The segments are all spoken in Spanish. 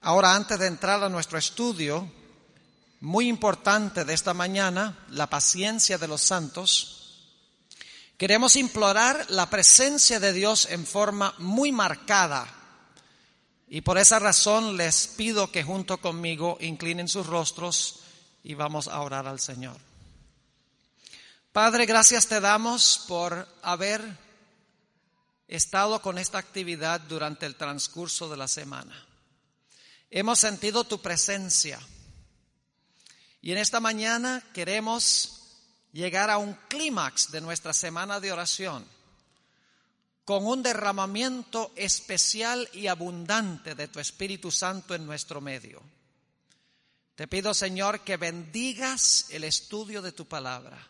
Ahora, antes de entrar a nuestro estudio, muy importante de esta mañana, la paciencia de los santos, queremos implorar la presencia de Dios en forma muy marcada. Y por esa razón les pido que junto conmigo inclinen sus rostros y vamos a orar al Señor. Padre, gracias te damos por haber estado con esta actividad durante el transcurso de la semana. Hemos sentido tu presencia y en esta mañana queremos llegar a un clímax de nuestra semana de oración con un derramamiento especial y abundante de tu Espíritu Santo en nuestro medio. Te pido, Señor, que bendigas el estudio de tu palabra.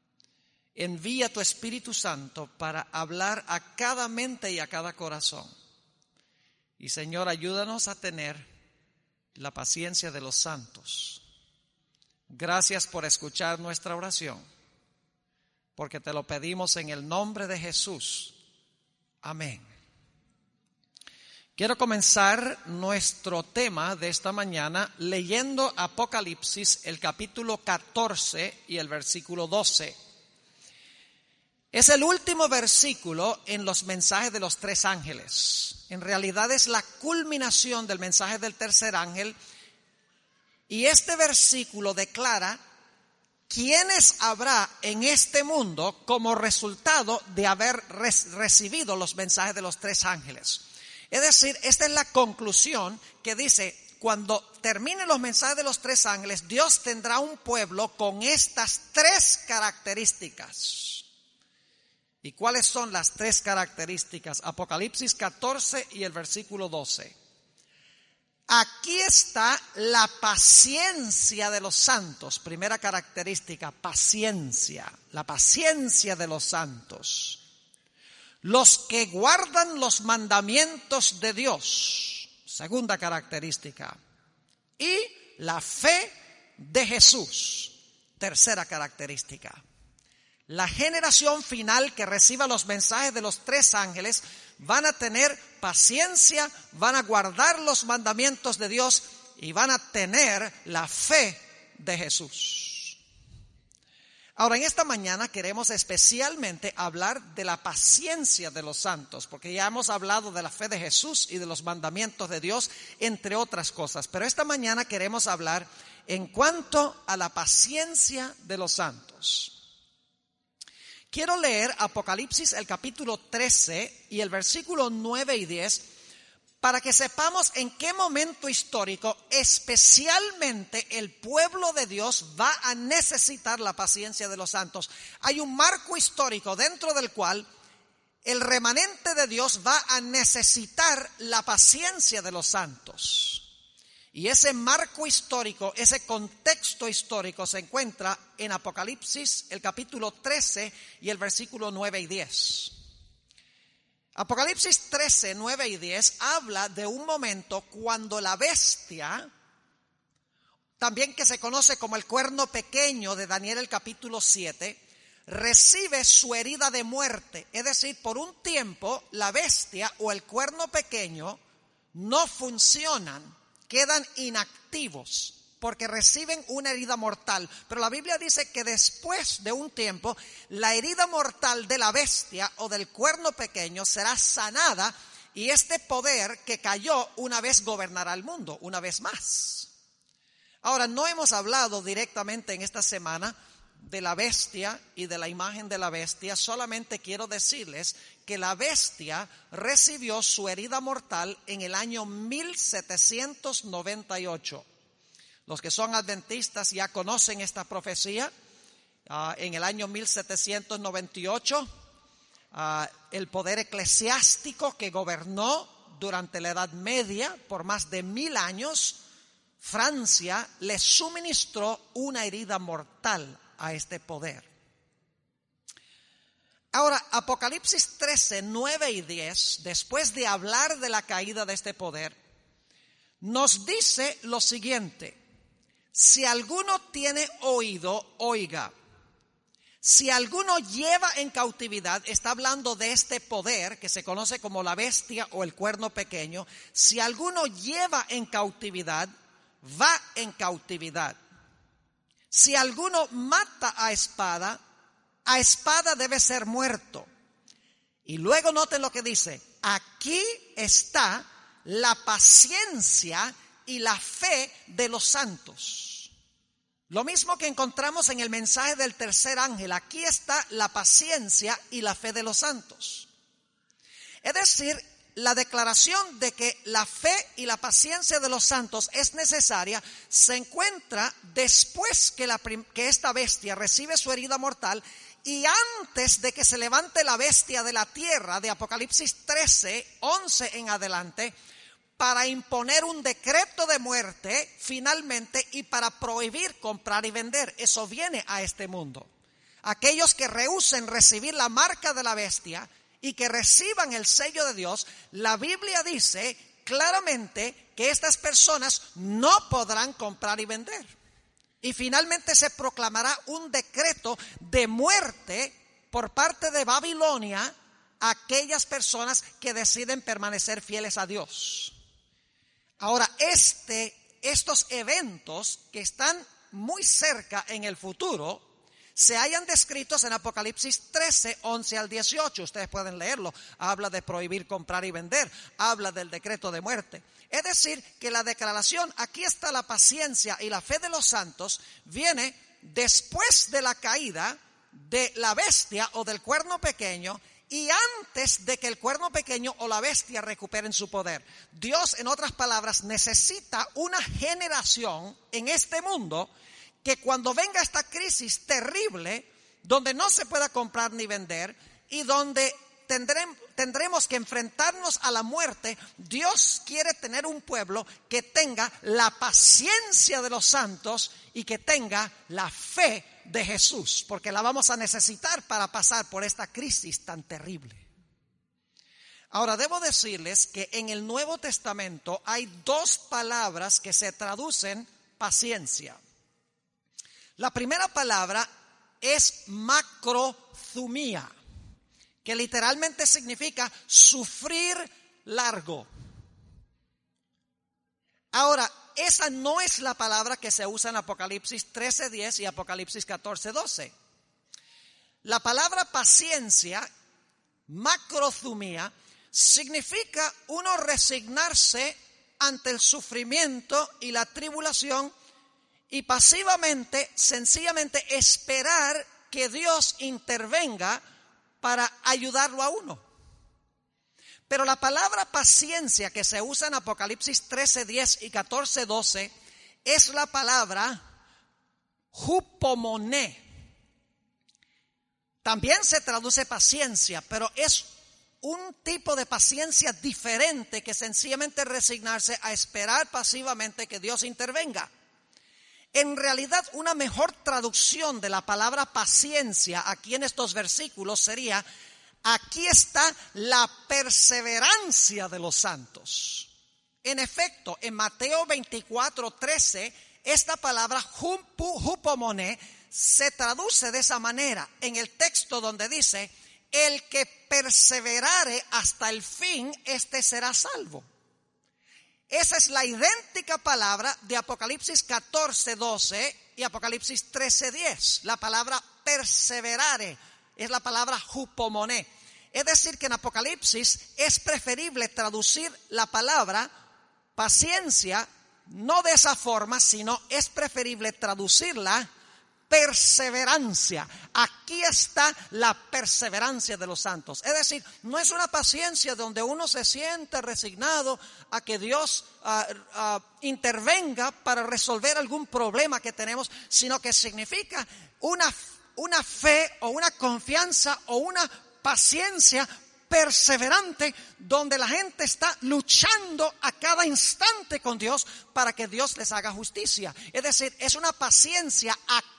Envía tu Espíritu Santo para hablar a cada mente y a cada corazón. Y, Señor, ayúdanos a tener la paciencia de los santos. Gracias por escuchar nuestra oración, porque te lo pedimos en el nombre de Jesús. Amén. Quiero comenzar nuestro tema de esta mañana leyendo Apocalipsis, el capítulo 14 y el versículo 12. Es el último versículo en los mensajes de los tres ángeles. En realidad es la culminación del mensaje del tercer ángel. Y este versículo declara quiénes habrá en este mundo como resultado de haber recibido los mensajes de los tres ángeles. Es decir, esta es la conclusión que dice, cuando terminen los mensajes de los tres ángeles, Dios tendrá un pueblo con estas tres características. ¿Y cuáles son las tres características? Apocalipsis 14 y el versículo 12. Aquí está la paciencia de los santos. Primera característica, paciencia. La paciencia de los santos. Los que guardan los mandamientos de Dios. Segunda característica. Y la fe de Jesús. Tercera característica. La generación final que reciba los mensajes de los tres ángeles van a tener paciencia, van a guardar los mandamientos de Dios y van a tener la fe de Jesús. Ahora, en esta mañana queremos especialmente hablar de la paciencia de los santos, porque ya hemos hablado de la fe de Jesús y de los mandamientos de Dios, entre otras cosas. Pero esta mañana queremos hablar en cuanto a la paciencia de los santos. Quiero leer Apocalipsis el capítulo 13 y el versículo 9 y 10 para que sepamos en qué momento histórico especialmente el pueblo de Dios va a necesitar la paciencia de los santos. Hay un marco histórico dentro del cual el remanente de Dios va a necesitar la paciencia de los santos. Y ese marco histórico, ese contexto histórico se encuentra en Apocalipsis, el capítulo 13 y el versículo 9 y 10. Apocalipsis 13, 9 y 10 habla de un momento cuando la bestia, también que se conoce como el cuerno pequeño de Daniel el capítulo 7, recibe su herida de muerte. Es decir, por un tiempo la bestia o el cuerno pequeño no funcionan. Quedan inactivos porque reciben una herida mortal. Pero la Biblia dice que después de un tiempo, la herida mortal de la bestia o del cuerno pequeño será sanada y este poder que cayó una vez gobernará el mundo, una vez más. Ahora, no hemos hablado directamente en esta semana de la bestia y de la imagen de la bestia. Solamente quiero decirles que la bestia recibió su herida mortal en el año 1798. Los que son adventistas ya conocen esta profecía. En el año 1798, el poder eclesiástico que gobernó durante la Edad Media por más de 1000 años, Francia le suministró una herida mortal a este poder. Ahora, Apocalipsis 13, 9 y 10, después de hablar de la caída de este poder, nos dice lo siguiente: si alguno tiene oído, oiga. Si alguno lleva en cautividad, está hablando de este poder que se conoce como la bestia o el cuerno pequeño. Si alguno lleva en cautividad, va en cautividad. Si alguno mata a espada debe ser muerto. Y luego noten lo que dice: aquí está la paciencia y la fe de los santos. Lo mismo que encontramos en el mensaje del tercer ángel, aquí está la paciencia y la fe de los santos. Es decir, la declaración de que la fe y la paciencia de los santos es necesaria se encuentra después que esta bestia recibe su herida mortal y antes de que se levante la bestia de la tierra, de Apocalipsis 13, 11 en adelante, para imponer un decreto de muerte finalmente y para prohibir comprar y vender. Eso viene a este mundo. Aquellos que rehúsen recibir la marca de la bestia y que reciban el sello de Dios, la Biblia dice claramente que estas personas no podrán comprar y vender. Y finalmente se proclamará un decreto de muerte por parte de Babilonia a aquellas personas que deciden permanecer fieles a Dios. Ahora, estos eventos que están muy cerca en el futuro se hallan descritos en Apocalipsis 13, 11 al 18. Ustedes pueden leerlo. Habla de prohibir comprar y vender. Habla del decreto de muerte. Es decir, que la declaración, aquí está la paciencia y la fe de los santos, viene después de la caída de la bestia o del cuerno pequeño y antes de que el cuerno pequeño o la bestia recuperen su poder. Dios, en otras palabras, necesita una generación en este mundo que cuando venga esta crisis terrible, donde no se pueda comprar ni vender y donde tendremos que enfrentarnos a la muerte, Dios quiere tener un pueblo que tenga la paciencia de los santos y que tenga la fe de Jesús, porque la vamos a necesitar para pasar por esta crisis tan terrible. Ahora, debo decirles que en el Nuevo Testamento hay dos palabras que se traducen paciencia. La primera palabra es macrothumia, que literalmente significa sufrir largo. Ahora, esa no es la palabra que se usa en Apocalipsis 13:10 y Apocalipsis 14:12. La palabra paciencia, macrothumia, significa uno resignarse ante el sufrimiento y la tribulación y pasivamente, sencillamente esperar que Dios intervenga para ayudarlo a uno. Pero la palabra paciencia que se usa en Apocalipsis 13:10 y 14:12 es la palabra hupomoné. También se traduce paciencia, pero es un tipo de paciencia diferente que sencillamente resignarse a esperar pasivamente que Dios intervenga. En realidad, una mejor traducción de la palabra paciencia aquí en estos versículos sería: aquí está la perseverancia de los santos. En efecto, en Mateo 24:13, esta palabra hupomoné se traduce de esa manera en el texto donde dice: el que perseverare hasta el fin, este será salvo. Esa es la idéntica palabra de Apocalipsis 14:12 y Apocalipsis 13:10. La palabra perseverare es la palabra hupomoné. Es decir, que en Apocalipsis es preferible traducir la palabra paciencia no de esa forma, sino es preferible traducirla perseverancia. Aquí está la perseverancia de los santos. Es decir, no es una paciencia donde uno se siente resignado a que Dios intervenga para resolver algún problema que tenemos, sino que significa una fe o una confianza o una paciencia perseverante donde la gente está luchando a cada instante con Dios para que Dios les haga justicia. Es decir, es una paciencia activa.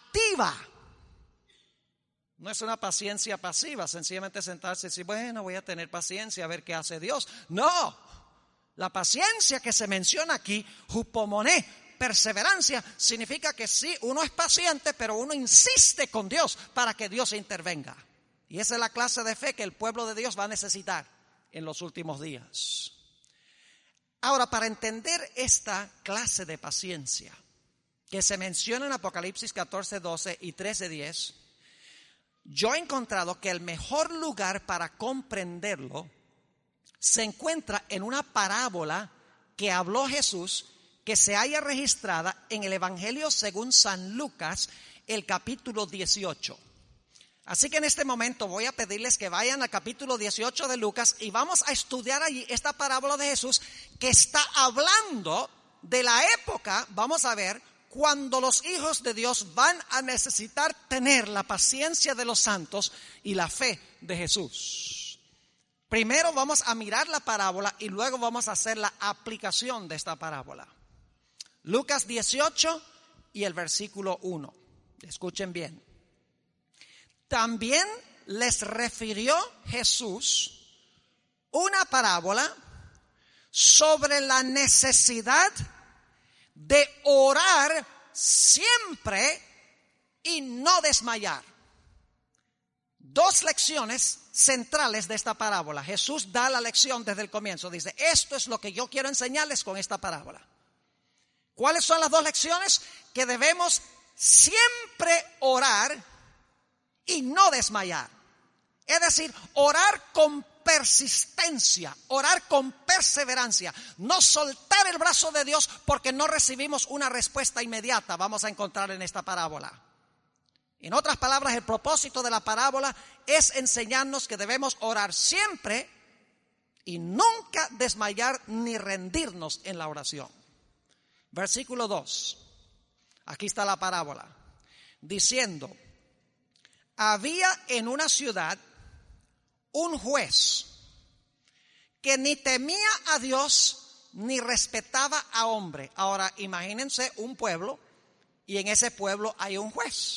No es una paciencia pasiva, sencillamente sentarse y decir, bueno, voy a tener paciencia a ver qué hace Dios. No, la paciencia que se menciona aquí, hupomoné, perseverancia significa que sí, uno es paciente, pero uno insiste con Dios para que Dios intervenga. Y esa es la clase de fe que el pueblo de Dios va a necesitar en los últimos días. Ahora, para entender esta clase de paciencia que se menciona en Apocalipsis 14:12 y 13:10, yo he encontrado que el mejor lugar para comprenderlo se encuentra en una parábola que habló Jesús, que se halla registrada en el Evangelio según San Lucas, el capítulo 18. Así que en este momento voy a pedirles que vayan al capítulo 18 de Lucas y vamos a estudiar allí esta parábola de Jesús que está hablando de la época, vamos a ver, cuando los hijos de Dios van a necesitar tener la paciencia de los santos y la fe de Jesús. Primero vamos a mirar la parábola y luego vamos a hacer la aplicación de esta parábola. Lucas 18 y el versículo 1. Escuchen bien. También les refirió Jesús una parábola sobre la necesidad de orar siempre y no desmayar. Dos lecciones centrales de esta parábola. Jesús da la lección desde el comienzo. Dice, esto es lo que yo quiero enseñarles con esta parábola. ¿Cuáles son las dos lecciones? Que debemos siempre orar y no desmayar. Es decir, orar con persistencia, orar con perseverancia, no soltar el brazo de Dios porque no recibimos una respuesta inmediata, vamos a encontrar en esta parábola. En otras palabras, el propósito de la parábola es enseñarnos que debemos orar siempre y nunca desmayar ni rendirnos en la oración. Versículo 2, aquí está la parábola, diciendo, había en una ciudad un juez que ni temía a Dios ni respetaba a hombre. Ahora imagínense un pueblo y en ese pueblo hay un juez.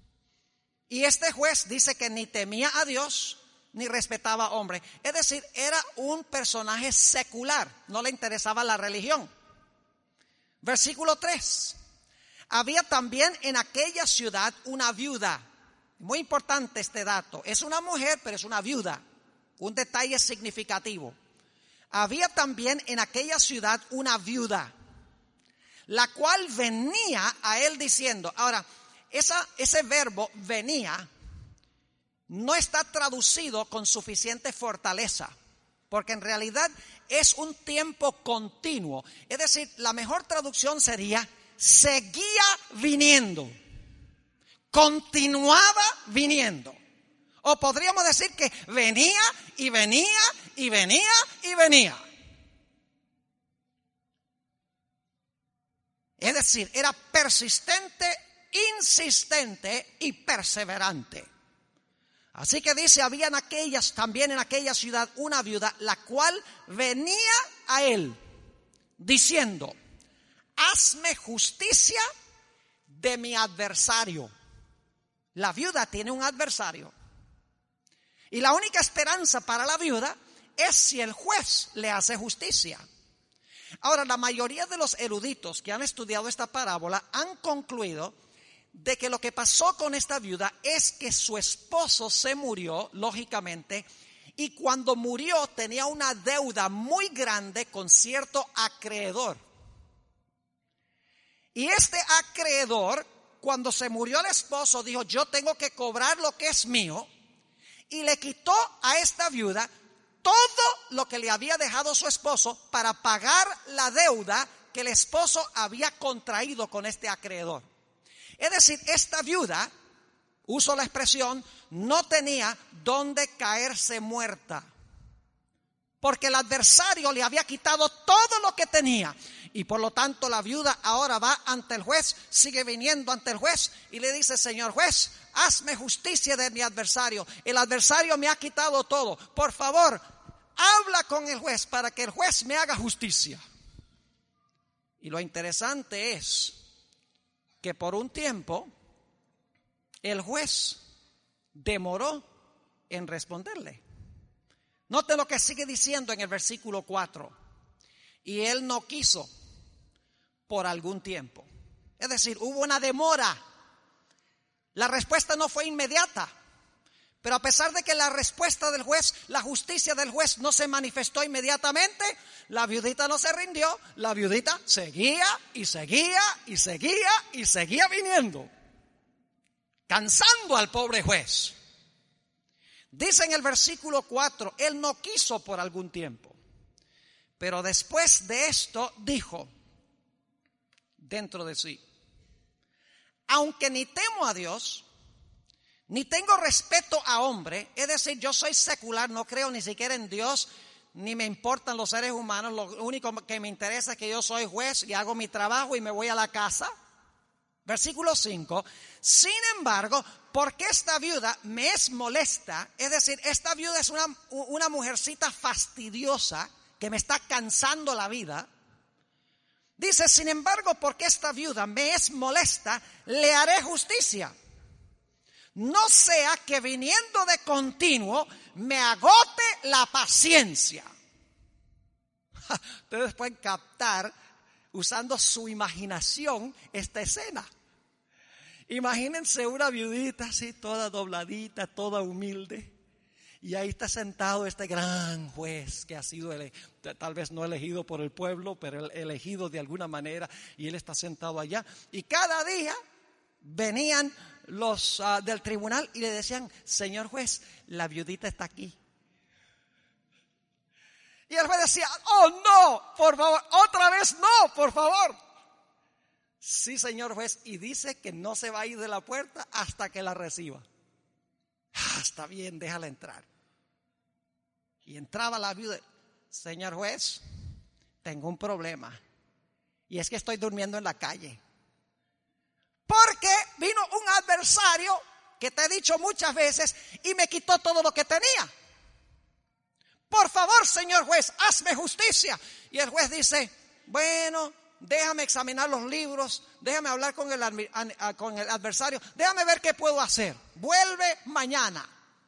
Y este juez dice que ni temía a Dios ni respetaba a hombre. Es decir, era un personaje secular, no le interesaba la religión. Versículo 3. Había también en aquella ciudad una viuda. Muy importante este dato. Es una mujer, pero es una viuda. Un detalle significativo. Había también en aquella ciudad una viuda, la cual venía a él diciendo. Ahora, ese verbo venía no está traducido con suficiente fortaleza, porque en realidad es un tiempo continuo. Es decir, la mejor traducción sería seguía viniendo. Continuaba viniendo. O podríamos decir que venía y venía y venía y venía. Es decir, era persistente, insistente y perseverante. Así que dice, había también en aquella ciudad una viuda, la cual venía a él diciendo, hazme justicia de mi adversario. La viuda tiene un adversario. Y la única esperanza para la viuda es si el juez le hace justicia. Ahora, la mayoría de los eruditos que han estudiado esta parábola han concluido de que lo que pasó con esta viuda es que su esposo se murió, lógicamente, y cuando murió tenía una deuda muy grande con cierto acreedor. Y este acreedor, cuando se murió el esposo, dijo, yo tengo que cobrar lo que es mío, y le quitó a esta viuda todo lo que le había dejado su esposo para pagar la deuda que el esposo había contraído con este acreedor. Es decir, esta viuda, uso la expresión, no tenía dónde caerse muerta, porque el adversario le había quitado todo lo que tenía. Y por lo tanto la viuda ahora va ante el juez, sigue viniendo ante el juez y le dice, señor juez, hazme justicia de mi adversario. El adversario me ha quitado todo. Por favor, habla con el juez para que el juez me haga justicia. Y lo interesante es que por un tiempo el juez demoró en responderle. Note lo que sigue diciendo en el versículo 4. Y él no quiso, por algún tiempo. Es decir, hubo una demora. La respuesta no fue inmediata. Pero a pesar de que la respuesta del juez, la justicia del juez no se manifestó inmediatamente, la viudita no se rindió, la viudita seguía y seguía y seguía y seguía viniendo, cansando al pobre juez. Dice en el versículo 4, él no quiso por algún tiempo, pero después de esto dijo dentro de sí: aunque ni temo a Dios, ni tengo respeto a hombre, es decir, yo soy secular, no creo ni siquiera en Dios, ni me importan los seres humanos, lo único que me interesa es que yo soy juez y hago mi trabajo y me voy a la casa. Versículo 5, sin embargo, porque esta viuda me es molesta, es decir, esta viuda es una mujercita fastidiosa que me está cansando la vida. Dice, sin embargo, porque esta viuda me es molesta, le haré justicia. No sea que viniendo de continuo me agote la paciencia. Ustedes pueden captar, usando su imaginación, esta escena. Imagínense una viudita así, toda dobladita, toda humilde. Y ahí está sentado este gran juez que ha sido, tal vez no elegido por el pueblo, pero elegido de alguna manera. Y él está sentado allá. Y cada día venían los del tribunal y le decían, señor juez, la viudita está aquí. Y el juez decía, oh no, por favor, otra vez no, por favor. Sí, señor juez, y dice que no se va a ir de la puerta hasta que la reciba. Está bien, déjala entrar. Y entraba la viuda, señor juez, tengo un problema, y es que estoy durmiendo en la calle. Porque vino un adversario que te he dicho muchas veces y me quitó todo lo que tenía. Por favor, señor juez, hazme justicia. Y el juez dice, bueno, déjame examinar los libros, déjame hablar con el adversario, déjame ver qué puedo hacer. Vuelve mañana.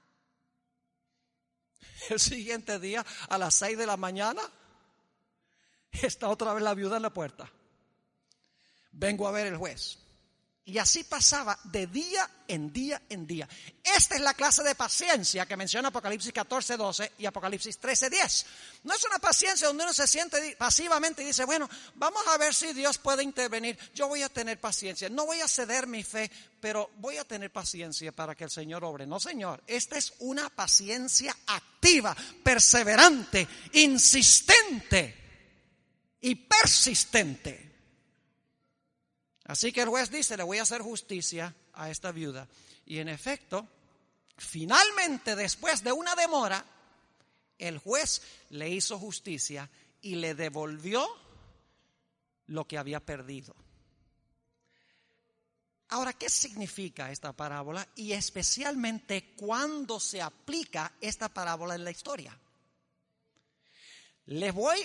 El siguiente día, a las 6 de la mañana, está otra vez la viuda en la puerta. Vengo a ver el juez. Y así pasaba de día en día en día. Esta es la clase de paciencia que menciona Apocalipsis 14:12 y Apocalipsis 13:10. No es una paciencia donde uno se siente pasivamente y dice, bueno, vamos a ver si Dios puede intervenir. Yo voy a tener paciencia. No voy a ceder mi fe, pero voy a tener paciencia para que el Señor obre. No, Señor, esta es una paciencia activa, perseverante, insistente y persistente. Así que el juez dice, le voy a hacer justicia a esta viuda. Y en efecto, finalmente, después de una demora, el juez le hizo justicia y le devolvió lo que había perdido. Ahora, ¿qué significa esta parábola? Y especialmente, ¿cuándo se aplica esta parábola en la historia? Les voy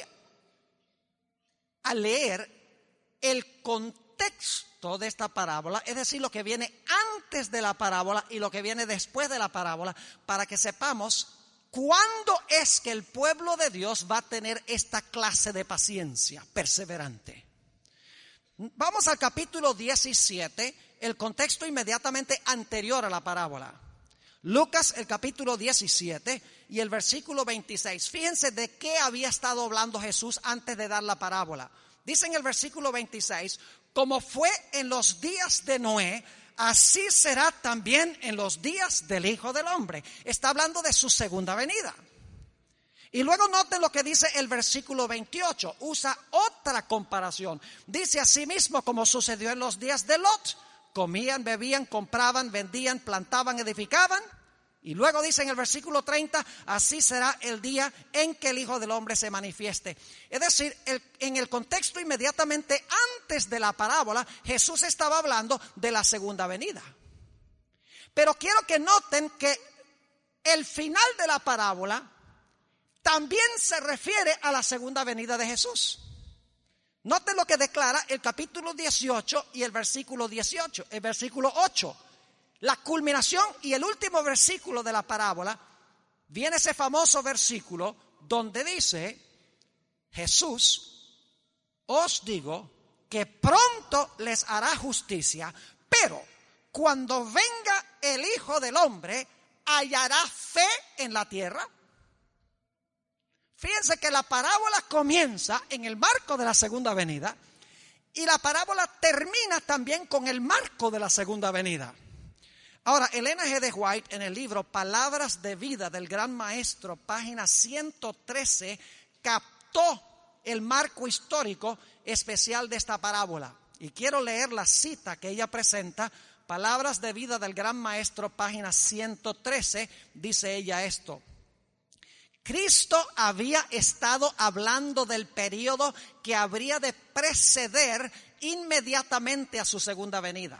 a leer el contexto de esta parábola, es decir, lo que viene antes de la parábola y lo que viene después de la parábola, para que sepamos cuándo es que el pueblo de Dios va a tener esta clase de paciencia perseverante. Vamos al capítulo 17, el contexto inmediatamente anterior a la parábola. Lucas, el capítulo 17 y el versículo 26. Fíjense de qué había estado hablando Jesús antes de dar la parábola. Dice en el versículo 26, como fue en los días de Noé, así será también en los días del Hijo del Hombre. Está hablando de su segunda venida. Y luego noten lo que dice el versículo 28. Usa otra comparación. Dice asimismo como sucedió en los días de Lot. Comían, bebían, compraban, vendían, plantaban, edificaban. Y luego dice en el versículo 30, así será el día en que el Hijo del Hombre se manifieste. Es decir, en el contexto inmediatamente antes de la parábola, Jesús estaba hablando de la segunda venida. Pero quiero que noten que el final de la parábola también se refiere a la segunda venida de Jesús. Noten lo que declara el capítulo 18 y el versículo 18, el versículo 8. La culminación y el último versículo de la parábola, viene ese famoso versículo donde dice, Jesús, os digo que pronto les hará justicia, pero cuando venga el Hijo del Hombre, ¿hallará fe en la tierra? Fíjense que la parábola comienza en el marco de la segunda venida y la parábola termina también con el marco de la segunda venida. Ahora, Elena G. de White, en el libro Palabras de Vida del Gran Maestro, página 113, captó el marco histórico especial de esta parábola. Y quiero leer la cita que ella presenta, Palabras de Vida del Gran Maestro, página 113, dice ella esto. Cristo había estado hablando del periodo que habría de preceder inmediatamente a su segunda venida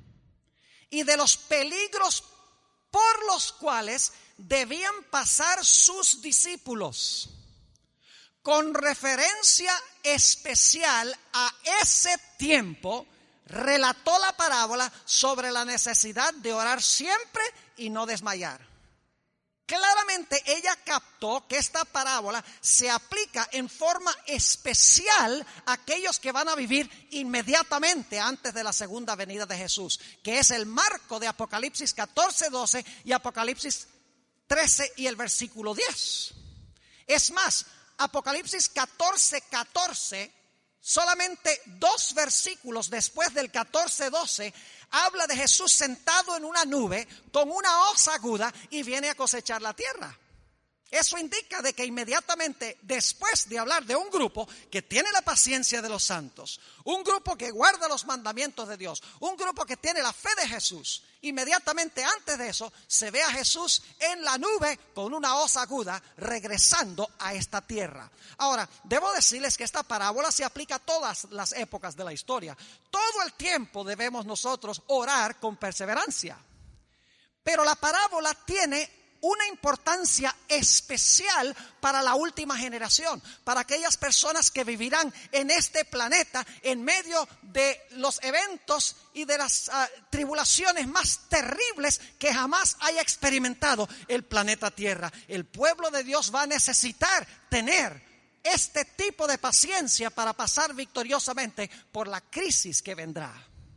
y de los peligros por los cuales debían pasar sus discípulos, con referencia especial a ese tiempo. Relató la parábola sobre la necesidad de orar siempre y no desmayar. Claramente ella captó que esta parábola se aplica en forma especial a aquellos que van a vivir inmediatamente antes de la segunda venida de Jesús, que es el marco de Apocalipsis 14:12 y Apocalipsis 13 y el versículo 10. Es más, Apocalipsis 14:14, solamente 2 versículos después del 14:12, habla de Jesús sentado en una nube con una hoz aguda y viene a cosechar la tierra. Eso indica de que inmediatamente después de hablar de un grupo que tiene la paciencia de los santos, un grupo que guarda los mandamientos de Dios, un grupo que tiene la fe de Jesús, inmediatamente antes de eso se ve a Jesús en la nube con una hoz aguda regresando a esta tierra. Ahora, debo decirles que esta parábola se aplica a todas las épocas de la historia. Todo el tiempo debemos nosotros orar con perseverancia. Pero la parábola tiene una importancia especial para la última generación, para aquellas personas que vivirán en este planeta en medio de los eventos y de las tribulaciones más terribles que jamás haya experimentado el planeta Tierra. El pueblo de Dios va a necesitar tener este tipo de paciencia para pasar victoriosamente por la crisis que vendrá.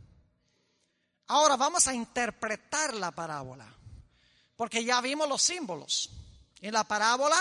Ahora vamos a interpretar la parábola, porque ya vimos los símbolos. En la parábola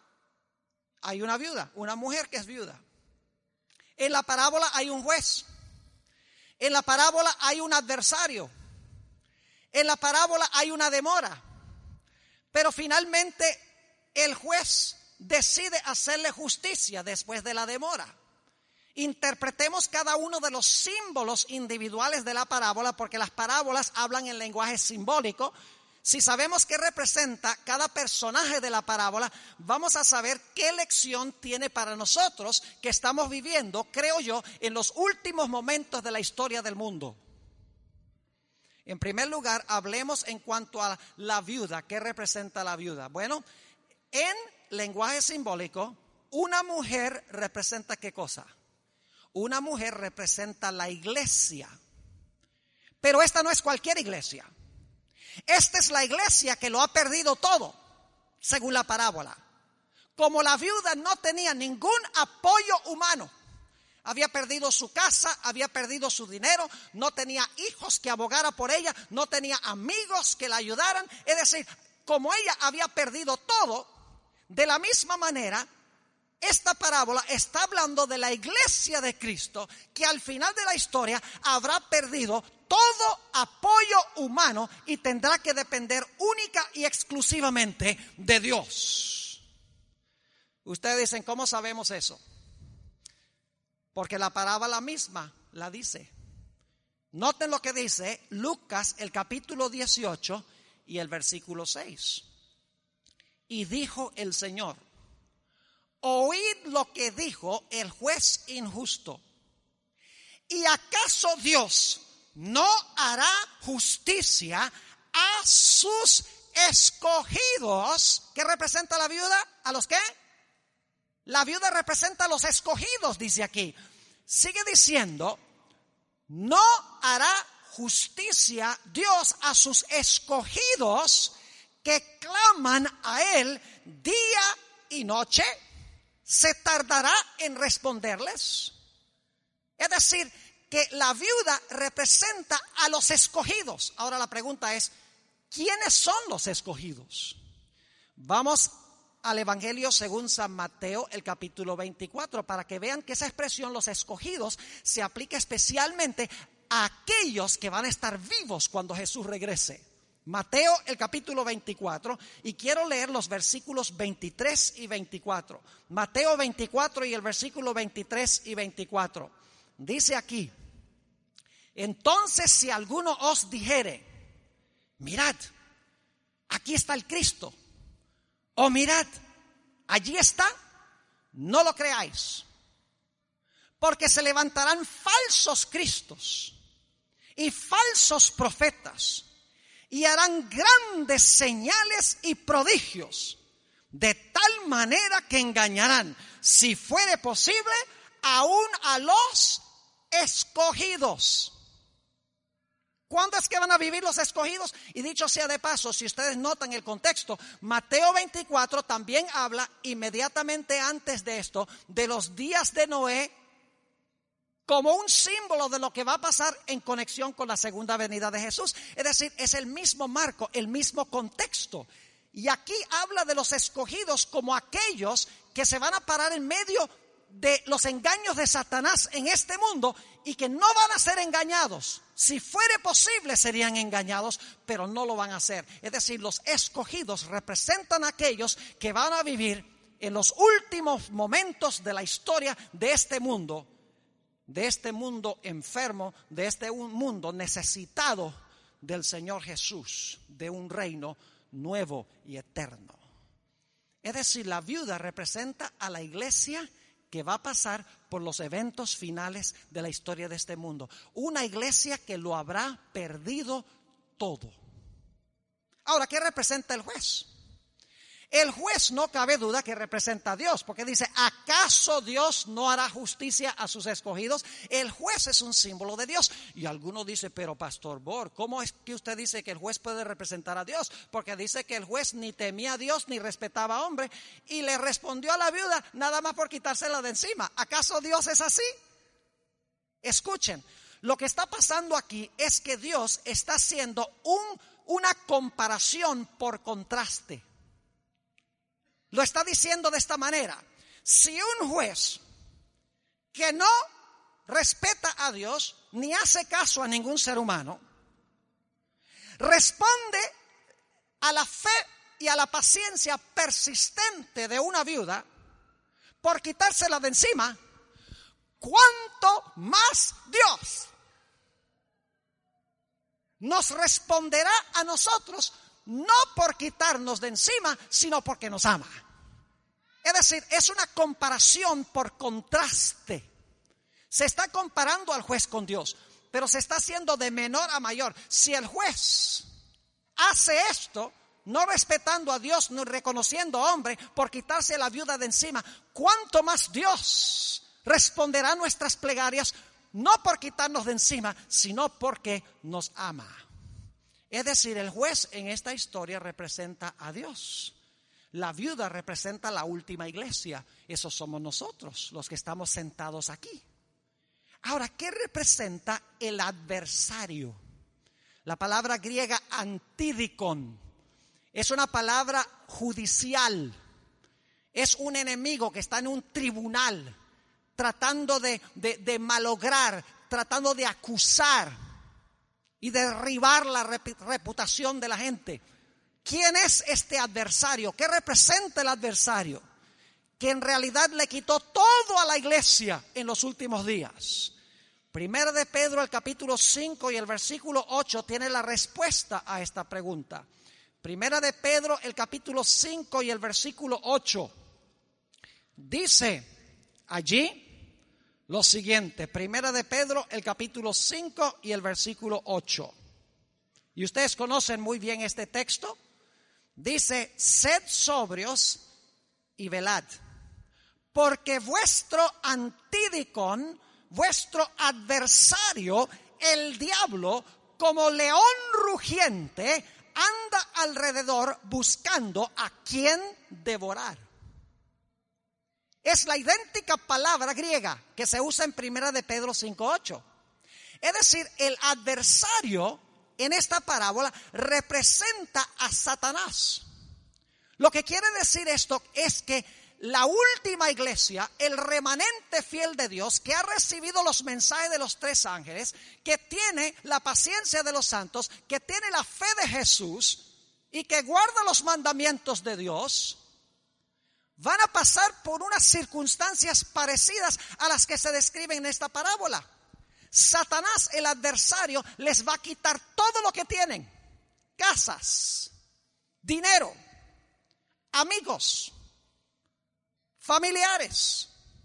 hay una viuda, una mujer que es viuda. En la parábola hay un juez. En la parábola hay un adversario. En la parábola hay una demora. Pero finalmente el juez decide hacerle justicia después de la demora. Interpretemos cada uno de los símbolos individuales de la parábola, porque las parábolas hablan en lenguaje simbólico. Si sabemos qué representa cada personaje de la parábola, vamos a saber qué lección tiene para nosotros que estamos viviendo, creo yo, en los últimos momentos de la historia del mundo. En primer lugar, hablemos en cuanto a la viuda. ¿Qué representa la viuda? Bueno, en lenguaje simbólico, una mujer representa ¿qué cosa? Una mujer representa la iglesia. Pero esta no es cualquier iglesia. Esta es la iglesia que lo ha perdido todo, según la parábola. Como la viuda no tenía ningún apoyo humano, había perdido su casa, había perdido su dinero, no tenía hijos que abogara por ella, no tenía amigos que la ayudaran. Es decir, como ella había perdido todo, de la misma manera, esta parábola está hablando de la iglesia de Cristo, que al final de la historia habrá perdido todo apoyo humano y tendrá que depender única y exclusivamente de Dios. Ustedes dicen, ¿cómo sabemos eso? Porque la parábola misma la dice. Noten lo que dice Lucas, el capítulo 18 y el versículo 6. Y dijo el Señor: oíd lo que dijo el juez injusto. ¿Y acaso Dios no hará justicia a sus escogidos? ¿Qué representa la viuda? ¿A los qué? La viuda representa a los escogidos, dice aquí. Sigue diciendo, no hará justicia Dios a sus escogidos que claman a Él día y noche. ¿Se tardará en responderles? Es decir, que la viuda representa a los escogidos. Ahora la pregunta es, ¿quiénes son los escogidos? Vamos al Evangelio según San Mateo, el capítulo 24, para que vean que esa expresión, los escogidos, se aplica especialmente a aquellos que van a estar vivos cuando Jesús regrese. Mateo, el capítulo 24, y quiero leer los versículos 23 y 24. Mateo 24 y el versículo 23 y 24. Dice aquí: entonces si alguno os dijere, mirad, aquí está el Cristo, o mirad, allí está, no lo creáis, porque se levantarán falsos cristos y falsos profetas, y harán grandes señales y prodigios, de tal manera que engañarán, si fuere posible, aún a los escogidos. ¿Cuándo es que van a vivir los escogidos? Y dicho sea de paso, si ustedes notan el contexto, Mateo 24 también habla inmediatamente antes de esto de los días de Noé, como un símbolo de lo que va a pasar en conexión con la segunda venida de Jesús. Es decir, es el mismo marco, el mismo contexto. Y aquí habla de los escogidos como aquellos que se van a parar en medio de los engaños de Satanás en este mundo y que no van a ser engañados. Si fuere posible serían engañados, pero no lo van a hacer. Es decir, los escogidos representan a aquellos que van a vivir en los últimos momentos de la historia de este mundo enfermo, de este mundo necesitado del Señor Jesús, de un reino nuevo y eterno. Es decir, la viuda representa a la iglesia que va a pasar por los eventos finales de la historia de este mundo. Una iglesia que lo habrá perdido todo. Ahora, ¿qué representa el juez? El juez, no cabe duda que representa a Dios, porque dice, ¿acaso Dios no hará justicia a sus escogidos? El juez es un símbolo de Dios. Y alguno dice, pero Pastor Bor, ¿cómo es que usted dice que el juez puede representar a Dios? Porque dice que el juez ni temía a Dios ni respetaba a hombre, y le respondió a la viuda nada más por quitársela de encima. ¿Acaso Dios es así? Escuchen, lo que está pasando aquí es que Dios está haciendo una comparación por contraste. Lo está diciendo de esta manera: si un juez que no respeta a Dios ni hace caso a ningún ser humano responde a la fe y a la paciencia persistente de una viuda por quitársela de encima, ¿cuánto más Dios nos responderá a nosotros? No por quitarnos de encima, sino porque nos ama. Es decir, es una comparación por contraste. Se está comparando al juez con Dios, pero se está haciendo de menor a mayor. Si el juez hace esto, no respetando a Dios, no reconociendo a hombre, por quitarse a la viuda de encima, ¿cuánto más Dios responderá a nuestras plegarias? No por quitarnos de encima, sino porque nos ama. Es decir, el juez en esta historia representa a Dios. La viuda representa la última iglesia. Esos somos nosotros, los que estamos sentados aquí. Ahora, ¿qué representa el adversario? La palabra griega antidikon es una palabra judicial. Es un enemigo que está en un tribunal tratando de malograr, tratando de acusar y derribar la reputación de la gente. ¿Quién es este adversario? ¿Qué representa el adversario? Que en realidad le quitó todo a la iglesia en los últimos días. Primera de Pedro, el capítulo 5 y el versículo 8 tiene la respuesta a esta pregunta. Primera de Pedro, el capítulo 5 y el versículo 8. Dice allí lo siguiente, Primera de Pedro, el capítulo 5 y el versículo 8. Y ustedes conocen muy bien este texto. Dice, sed sobrios y velad, porque vuestro antidikon, vuestro adversario, el diablo, como león rugiente, anda alrededor buscando a quien devorar. Es la idéntica palabra griega que se usa en 1 de Pedro 5:8. Es decir, el adversario en esta parábola representa a Satanás. Lo que quiere decir esto es que la última iglesia, el remanente fiel de Dios, que ha recibido los mensajes de los 3 ángeles, que tiene la paciencia de los santos, que tiene la fe de Jesús y que guarda los mandamientos de Dios, van a pasar por unas circunstancias parecidas a las que se describen en esta parábola. Satanás, el adversario, les va a quitar todo lo que tienen: casas, dinero, amigos, familiares,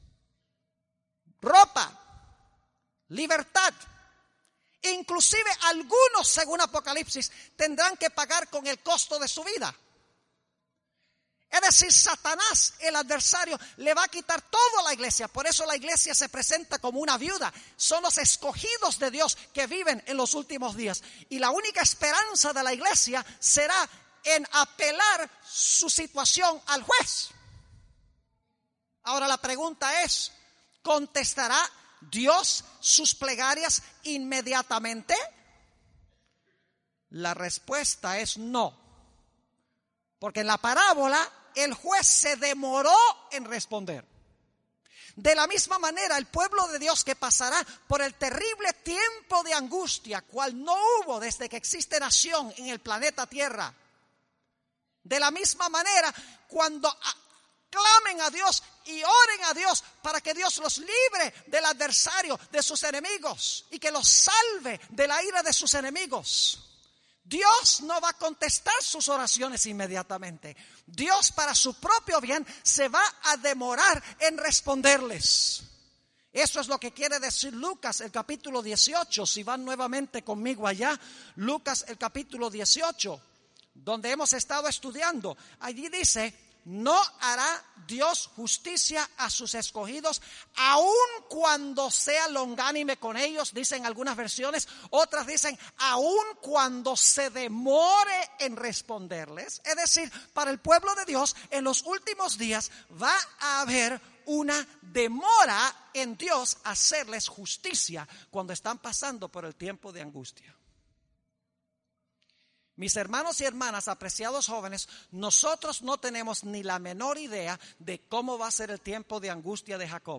ropa, libertad. Inclusive algunos, según Apocalipsis, tendrán que pagar con el costo de su vida. Es decir, Satanás, el adversario, le va a quitar todo a la iglesia. Por eso la iglesia se presenta como una viuda. Son los escogidos de Dios que viven en los últimos días. Y la única esperanza de la iglesia será en apelar su situación al juez. Ahora la pregunta es, ¿contestará Dios sus plegarias inmediatamente? La respuesta es no. Porque en la parábola el juez se demoró en responder. De la misma manera, el pueblo de Dios que pasará por el terrible tiempo de angustia, cual no hubo desde que existe nación en el planeta Tierra. De la misma manera, cuando clamen a Dios y oren a Dios para que Dios los libre del adversario, de sus enemigos, y que los salve de la ira de sus enemigos, Dios no va a contestar sus oraciones inmediatamente. Dios, para su propio bien, se va a demorar en responderles. Eso es lo que quiere decir Lucas, el capítulo 18. Si van nuevamente conmigo allá, Lucas, el capítulo 18, donde hemos estado estudiando. Allí dice: no hará Dios justicia a sus escogidos, aun cuando sea longánime con ellos, dicen algunas versiones. Otras dicen, aun cuando se demore en responderles. Es decir, para el pueblo de Dios, en los últimos días va a haber una demora en Dios hacerles justicia cuando están pasando por el tiempo de angustia. Mis hermanos y hermanas, apreciados jóvenes, nosotros no tenemos ni la menor idea de cómo va a ser el tiempo de angustia de Jacob.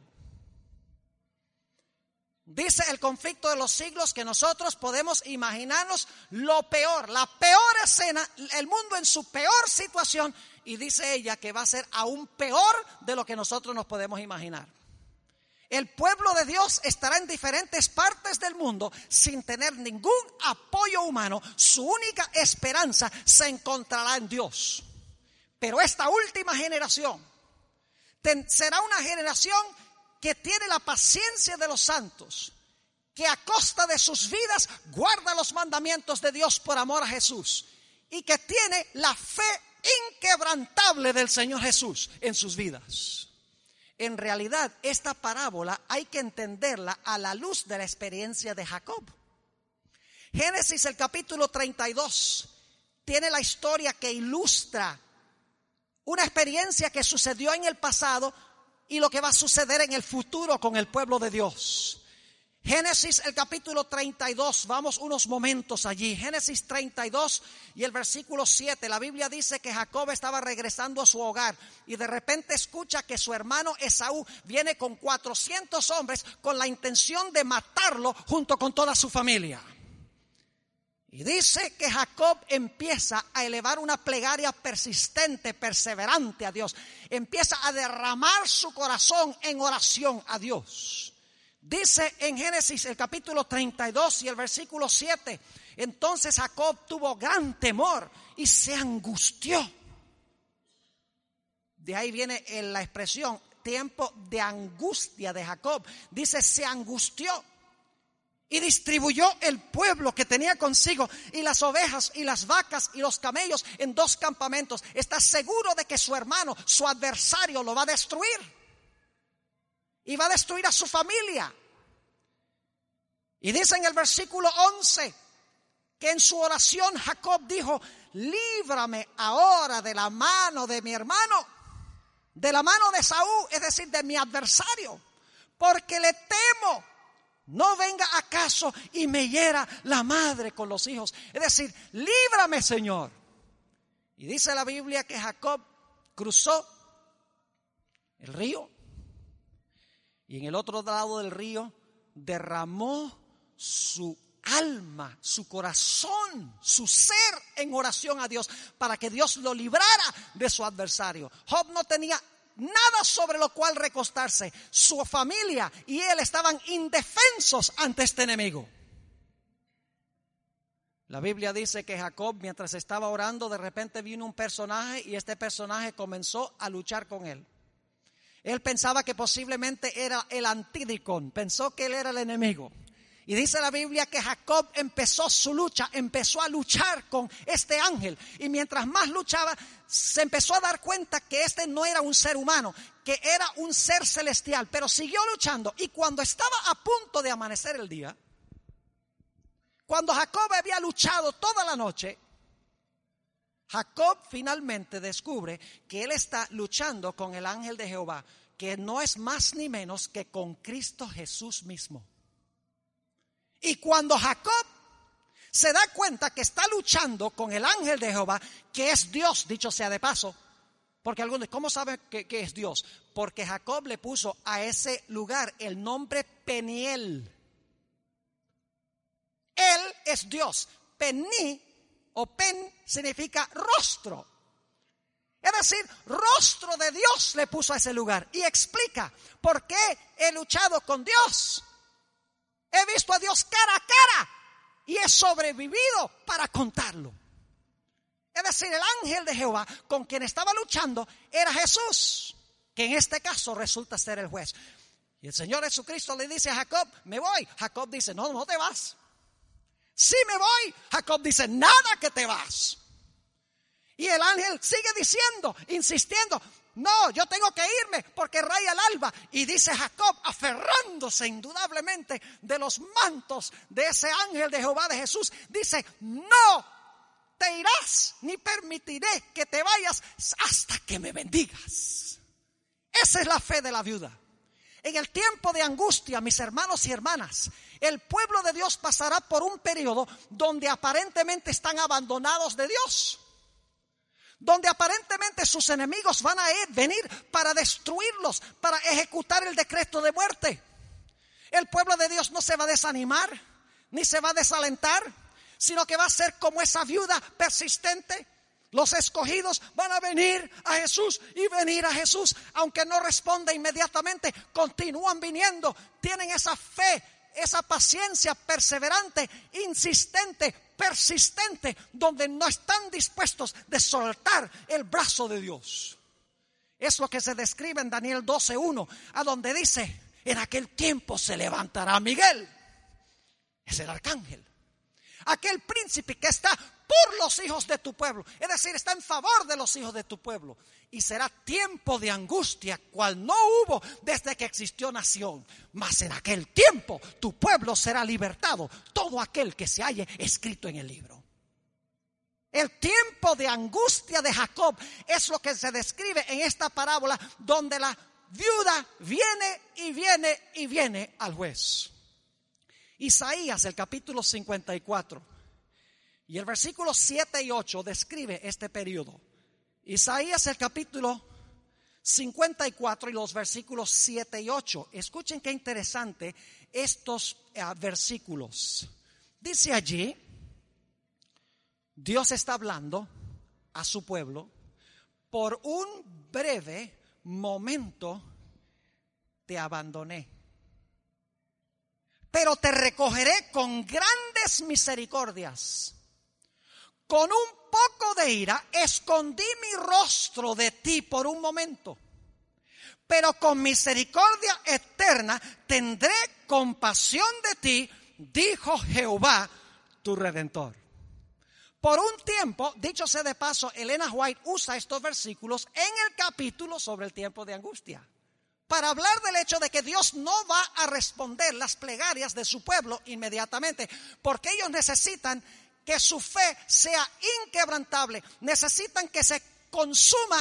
Dice el conflicto de los siglos que nosotros podemos imaginarnos lo peor, la peor escena, el mundo en su peor situación, y dice ella que va a ser aún peor de lo que nosotros nos podemos imaginar. El pueblo de Dios estará en diferentes partes del mundo sin tener ningún apoyo humano. Su única esperanza se encontrará en Dios. Pero esta última generación será una generación que tiene la paciencia de los santos, que a costa de sus vidas guarda los mandamientos de Dios por amor a Jesús, y que tiene la fe inquebrantable del Señor Jesús en sus vidas. En realidad, esta parábola hay que entenderla a la luz de la experiencia de Jacob. Génesis, el capítulo 32, tiene la historia que ilustra una experiencia que sucedió en el pasado y lo que va a suceder en el futuro con el pueblo de Dios. Génesis, el capítulo 32, vamos unos momentos allí. Génesis 32 y el versículo 7, la Biblia dice que Jacob estaba regresando a su hogar y de repente escucha que su hermano Esaú viene con 400 hombres con la intención de matarlo junto con toda su familia. Y dice que Jacob empieza a elevar una plegaria persistente, perseverante a Dios. Empieza a derramar su corazón en oración a Dios. Dice en Génesis el capítulo 32 y el versículo 7, entonces Jacob tuvo gran temor y se angustió. De ahí viene la expresión tiempo de angustia de Jacob. Dice, se angustió y distribuyó el pueblo que tenía consigo y las ovejas y las vacas y los camellos en 2 campamentos. Está seguro de que su hermano, su adversario, lo va a destruir. Y va a destruir a su familia. Y dice en el versículo 11 que en su oración Jacob dijo, líbrame ahora de la mano de mi hermano. de la mano de Saúl, es decir, de mi adversario, porque le temo. No venga acaso y me hiera la madre con los hijos. Es decir, líbrame, Señor. Y dice la Biblia que Jacob cruzó el río y en el otro lado del río derramó su alma, su corazón, su ser en oración a Dios para que Dios lo librara de su adversario. Job no tenía nada sobre lo cual recostarse. Su familia y él estaban indefensos ante este enemigo. La Biblia dice que Jacob, mientras estaba orando, de repente vino un personaje y este personaje comenzó a luchar con él. Él pensaba que posiblemente era el Antídicon, pensó que él era el enemigo. Y dice la Biblia que Jacob empezó su lucha, empezó a luchar con este ángel. Y mientras más luchaba, se empezó a dar cuenta que este no era un ser humano, que era un ser celestial. Pero siguió luchando y cuando estaba a punto de amanecer el día, cuando Jacob había luchado toda la noche, Jacob finalmente descubre que él está luchando con el ángel de Jehová, que no es más ni menos que con Cristo Jesús mismo. Y cuando Jacob se da cuenta que está luchando con el ángel de Jehová, que es Dios, dicho sea de paso, porque algunos, ¿cómo saben que es Dios? Porque Jacob le puso a ese lugar el nombre Peniel. Él es Dios. Pení o pen significa rostro. Es decir, rostro de Dios le puso a ese lugar. Y explica por qué he luchado con Dios. He visto a Dios cara a cara y he sobrevivido para contarlo. Es decir, el ángel de Jehová con quien estaba luchando era Jesús, que en este caso resulta ser el juez. Y el Señor Jesucristo le dice a Jacob, me voy. Jacob dice, no, no te vas. Sí me voy. Jacob dice, nada que te vas. Y el ángel sigue diciendo, insistiendo, no, yo tengo que irme porque raya el alba. Y dice Jacob, aferrándose indudablemente de los mantos de ese ángel de Jehová de Jesús, dice, no te irás ni permitiré que te vayas hasta que me bendigas. Esa es la fe de la viuda. En el tiempo de angustia, mis hermanos y hermanas, el pueblo de Dios pasará por un periodo donde aparentemente están abandonados de Dios, donde aparentemente sus enemigos van a venir para destruirlos, para ejecutar el decreto de muerte. El pueblo de Dios no se va a desanimar, ni se va a desalentar, sino que va a ser como esa viuda persistente. Los escogidos van a venir a Jesús y venir a Jesús, aunque no responda inmediatamente, continúan viniendo, tienen esa fe, esa paciencia perseverante, insistente, persistente, donde no están dispuestos de soltar el brazo de Dios. Es lo que se describe en Daniel 12:1, a donde dice, en aquel tiempo se levantará Miguel, es el arcángel, aquel príncipe que está por los hijos de tu pueblo, es decir, está en favor de los hijos de tu pueblo. Y será tiempo de angustia, cual no hubo desde que existió nación. Mas en aquel tiempo tu pueblo será libertado, todo aquel que se halle escrito en el libro. El tiempo de angustia de Jacob es lo que se describe en esta parábola, donde la viuda viene y viene y viene al juez. Isaías, el capítulo 54. Y el versículo 7 y 8 describe este periodo. Isaías el capítulo 54 y los versículos 7 y 8. Escuchen qué interesante estos versículos. Dice allí, Dios está hablando a su pueblo, por un breve momento te abandoné, pero te recogeré con grandes misericordias. Con un poco de ira escondí mi rostro de ti por un momento, pero con misericordia eterna tendré compasión de ti, dijo Jehová tu Redentor. Por un tiempo, dicho sea de paso, Elena White usa estos versículos en el capítulo sobre el tiempo de angustia, para hablar del hecho de que Dios no va a responder las plegarias de su pueblo inmediatamente, porque ellos necesitan que su fe sea inquebrantable, necesitan que se consuma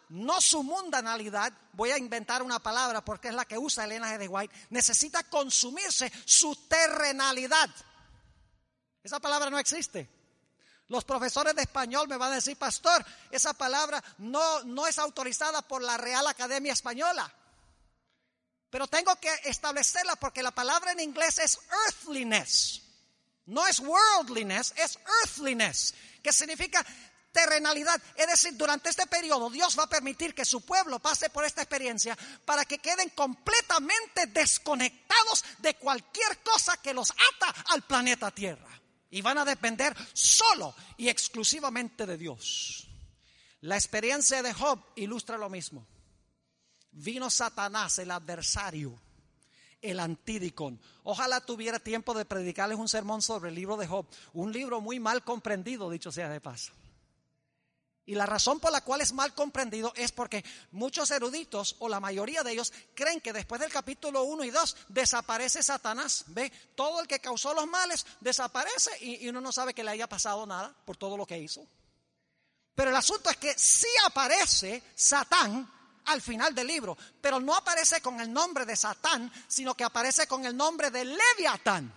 no su mundanalidad, voy a inventar una palabra porque es la que usa Elena G. de White, necesita consumirse su terrenalidad. Esa palabra no existe. Los profesores de español me van a decir, pastor, esa palabra no es autorizada por la Real Academia Española. Pero tengo que establecerla porque la palabra en inglés es earthliness. No es worldliness, es earthliness, que significa terrenalidad. Es decir, durante este periodo Dios va a permitir que su pueblo pase por esta experiencia para que queden completamente desconectados de cualquier cosa que los ata al planeta Tierra. Y van a depender solo y exclusivamente de Dios. La experiencia de Job ilustra lo mismo. Vino Satanás, el adversario, el antidicón. Ojalá tuviera tiempo de predicarles un sermón sobre el libro de Job. Un libro muy mal comprendido, dicho sea de paso. Y la razón por la cual es mal comprendido es porque muchos eruditos, o la mayoría de ellos, creen que después del capítulo 1 y 2 desaparece Satanás. ¿Ve? Todo el que causó los males desaparece y uno no sabe que le haya pasado nada por todo lo que hizo. Pero el asunto es que sí aparece Satán al final del libro, pero no aparece con el nombre de Satán, sino que aparece con el nombre de Leviatán.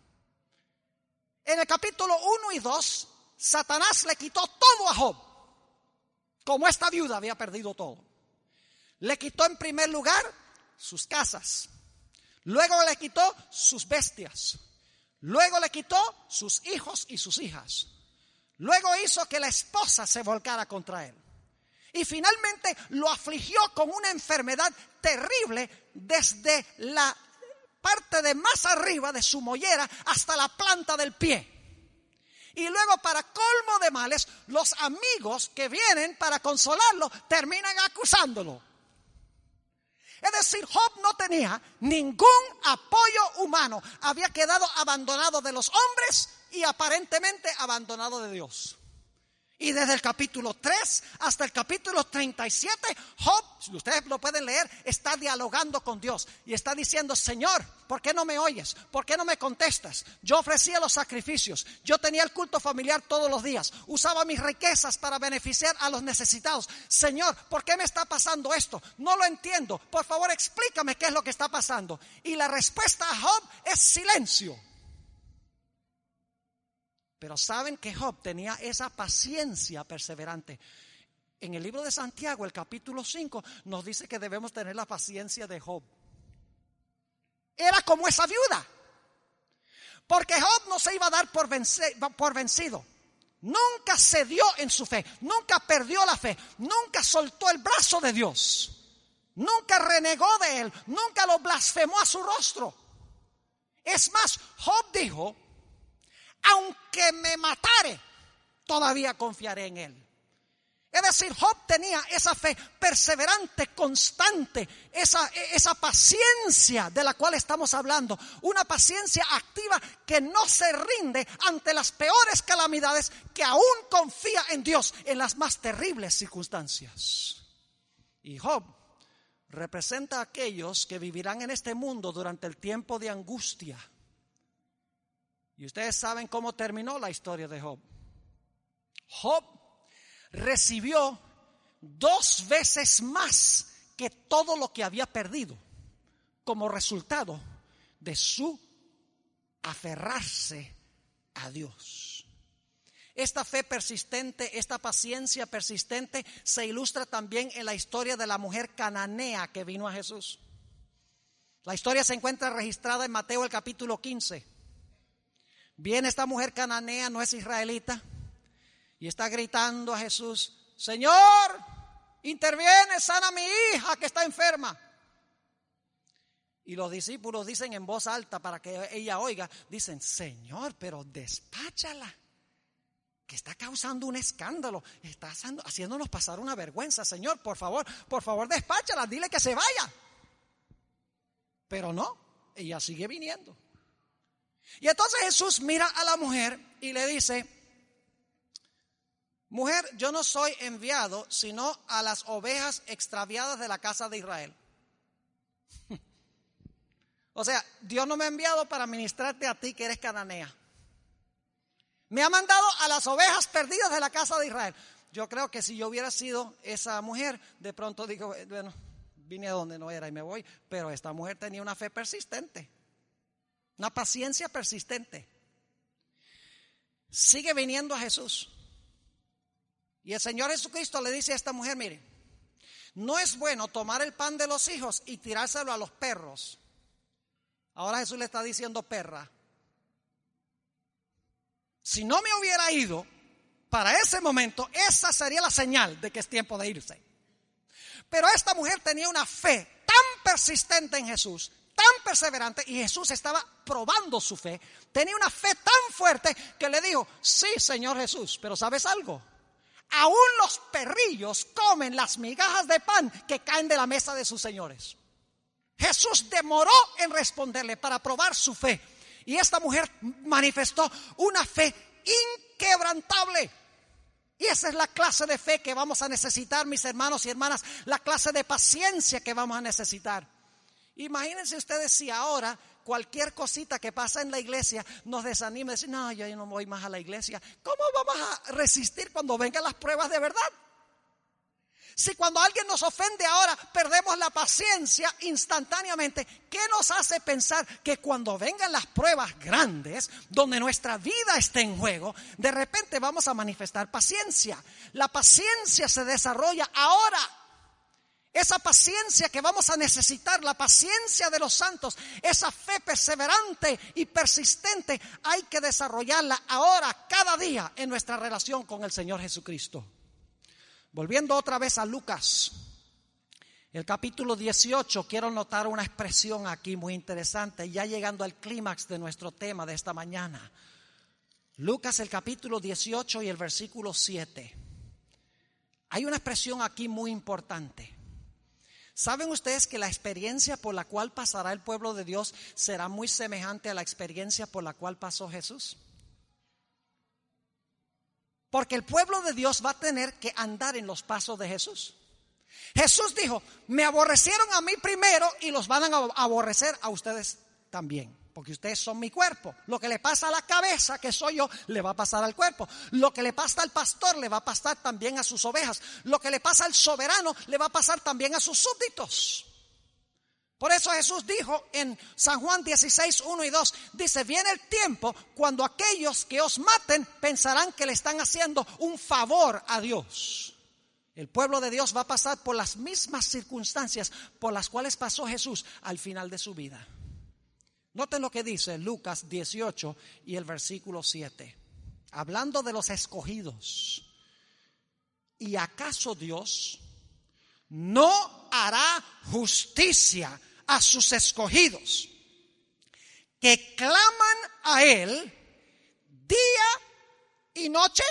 En el capítulo 1 y 2, Satanás le quitó todo a Job. Como esta viuda había perdido todo. Le quitó en primer lugar sus casas. Luego le quitó sus bestias. Luego le quitó sus hijos y sus hijas. Luego hizo que la esposa se volcara contra él. Y finalmente lo afligió con una enfermedad terrible desde la parte de más arriba de su mollera hasta la planta del pie. Y luego, para colmo de males, los amigos que vienen para consolarlo terminan acusándolo. Es decir, Job no tenía ningún apoyo humano. Había quedado abandonado de los hombres y aparentemente abandonado de Dios. Y desde el capítulo 3 hasta el capítulo 37, Job, si ustedes lo pueden leer, está dialogando con Dios. Y está diciendo, Señor, ¿por qué no me oyes? ¿Por qué no me contestas? Yo ofrecía los sacrificios. Yo tenía el culto familiar todos los días. Usaba mis riquezas para beneficiar a los necesitados. Señor, ¿por qué me está pasando esto? No lo entiendo. Por favor, explícame qué es lo que está pasando. Y la respuesta a Job es silencio. Pero saben que Job tenía esa paciencia perseverante. En el libro de Santiago, el capítulo 5, nos dice que debemos tener la paciencia de Job. Era como esa viuda. Porque Job no se iba a dar por vencido. Nunca cedió en su fe. Nunca perdió la fe. Nunca soltó el brazo de Dios. Nunca renegó de él. Nunca lo blasfemó a su rostro. Es más, Job dijo, aunque me matare, todavía confiaré en él. Es decir, Job tenía esa fe perseverante, constante, esa paciencia de la cual estamos hablando. Una paciencia activa que no se rinde ante las peores calamidades, que aún confía en Dios en las más terribles circunstancias. Y Job representa a aquellos que vivirán en este mundo durante el tiempo de angustia. Y ustedes saben cómo terminó la historia de Job. Job recibió 2 veces más que todo lo que había perdido como resultado de su aferrarse a Dios. Esta fe persistente, esta paciencia persistente se ilustra también en la historia de la mujer cananea que vino a Jesús. La historia se encuentra registrada en Mateo el capítulo 15. Viene esta mujer cananea, no es israelita, y está gritando a Jesús, Señor, interviene, sana a mi hija que está enferma. Y los discípulos dicen en voz alta para que ella oiga, dicen, Señor, pero despáchala, que está causando un escándalo, está haciéndonos pasar una vergüenza. Señor, por favor, despáchala, dile que se vaya. Pero no, ella sigue viniendo. Y entonces Jesús mira a la mujer y le dice, mujer, yo no soy enviado sino a las ovejas extraviadas de la casa de Israel. O sea, Dios no me ha enviado para ministrarte a ti que eres cananea. Me ha mandado a las ovejas perdidas de la casa de Israel. Yo creo que si yo hubiera sido esa mujer, de pronto digo, bueno, vine a donde no era y me voy. Pero esta mujer tenía una fe persistente, una paciencia persistente. Sigue viniendo a Jesús. Y el Señor Jesucristo le dice a esta mujer, mire, no es bueno tomar el pan de los hijos y tirárselo a los perros. Ahora Jesús le está diciendo perra. Si no me hubiera ido, para ese momento, esa sería la señal de que es tiempo de irse. Pero esta mujer tenía una fe tan persistente en Jesús, tan perseverante, y Jesús estaba probando su fe. Tenía una fe tan fuerte que le dijo, sí, Señor Jesús, pero ¿sabes algo? Aún los perrillos comen las migajas de pan que caen de la mesa de sus señores. Jesús demoró en responderle para probar su fe. Y esta mujer manifestó una fe inquebrantable. Y esa es la clase de fe que vamos a necesitar, mis hermanos y hermanas. La clase de paciencia que vamos a necesitar. Imagínense ustedes si ahora cualquier cosita que pasa en la iglesia nos desanima y decir, no, yo no voy más a la iglesia. ¿Cómo vamos a resistir cuando vengan las pruebas de verdad? Si cuando alguien nos ofende ahora perdemos la paciencia instantáneamente, ¿qué nos hace pensar que cuando vengan las pruebas grandes, donde nuestra vida está en juego, de repente vamos a manifestar paciencia? La paciencia se desarrolla ahora. Esa paciencia que vamos a necesitar, la paciencia de los santos, esa fe perseverante y persistente, hay que desarrollarla ahora, cada día, en nuestra relación con el Señor Jesucristo. Volviendo otra vez a Lucas, el capítulo 18, quiero notar una expresión aquí muy interesante, ya llegando al clímax de nuestro tema de esta mañana. Lucas, el capítulo 18 y el versículo 7. Hay una expresión aquí muy importante. ¿Saben ustedes que la experiencia por la cual pasará el pueblo de Dios será muy semejante a la experiencia por la cual pasó Jesús? Porque el pueblo de Dios va a tener que andar en los pasos de Jesús. Jesús dijo, me aborrecieron a mí primero y los van a aborrecer a ustedes también. Porque ustedes son mi cuerpo. Lo que le pasa a la cabeza, que soy yo, le va a pasar al cuerpo. Lo que le pasa al pastor, le va a pasar también a sus ovejas. Lo que le pasa al soberano, le va a pasar también a sus súbditos. Por eso Jesús dijo en San Juan 16, 1 y 2, dice, viene el tiempo cuando aquellos que os maten pensarán que le están haciendo un favor a Dios. El pueblo de Dios va a pasar por las mismas circunstancias por las cuales pasó Jesús al final de su vida. Noten lo que dice Lucas 18 y el versículo 7. Hablando de los escogidos. ¿Y acaso Dios no hará justicia a sus escogidos, que claman a Él día y noche?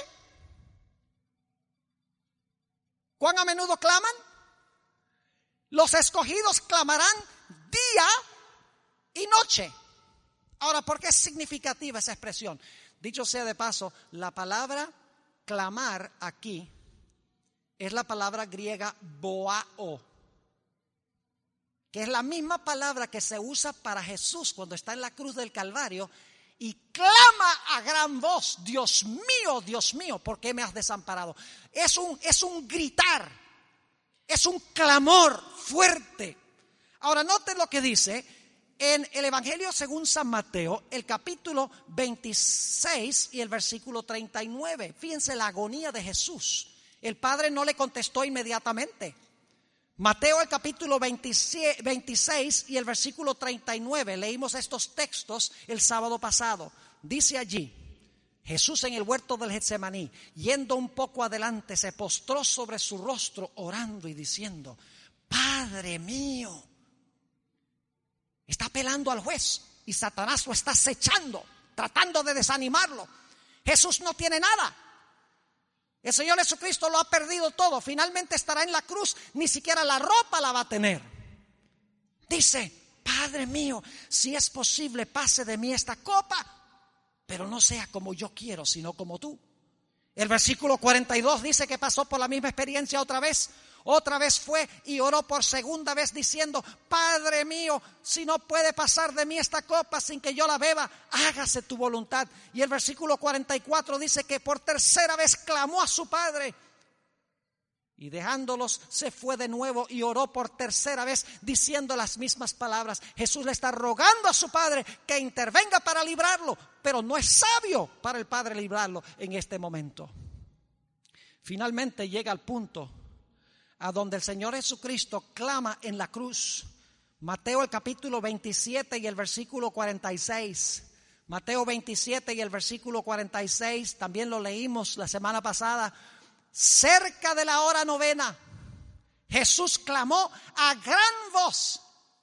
¿Cuán a menudo claman? Los escogidos clamarán día y noche. Ahora, ¿por qué es significativa esa expresión? Dicho sea de paso, la palabra clamar aquí es la palabra griega boao, que es la misma palabra que se usa para Jesús cuando está en la cruz del Calvario y clama a gran voz, Dios mío, ¿por qué me has desamparado? Es un gritar, es un clamor fuerte. Ahora noten lo que dice en el Evangelio según San Mateo, el capítulo 26 y el versículo 39. Fíjense la agonía de Jesús. El Padre no le contestó inmediatamente. Mateo el capítulo 26 y el versículo 39, leímos estos textos el sábado pasado. Dice allí, Jesús en el huerto del Getsemaní, yendo un poco adelante, se postró sobre su rostro orando y diciendo, Padre mío, está apelando al juez y Satanás lo está acechando, tratando de desanimarlo. Jesús no tiene nada. El Señor Jesucristo lo ha perdido todo. Finalmente estará en la cruz. Ni siquiera la ropa la va a tener. Dice, Padre mío, si es posible, pase de mí esta copa, pero no sea como yo quiero, sino como tú. El versículo 42 dice que pasó por la misma experiencia otra vez. Otra vez fue y oró por segunda vez diciendo, Padre mío, si no puede pasar de mí esta copa sin que yo la beba, hágase tu voluntad. Y el versículo 44 dice que por tercera vez clamó a su Padre, Y dejándolos, se fue de nuevo y oró por tercera vez, diciendo las mismas palabras. Jesús le está rogando a su Padre que intervenga para librarlo, pero no es sabio para el Padre librarlo en este momento. Finalmente llega al punto a donde el Señor Jesucristo clama en la cruz. Mateo el capítulo 27 y el versículo 46. Mateo 27 y el versículo 46, también lo leímos la semana pasada. Cerca de la hora novena, Jesús clamó a gran voz.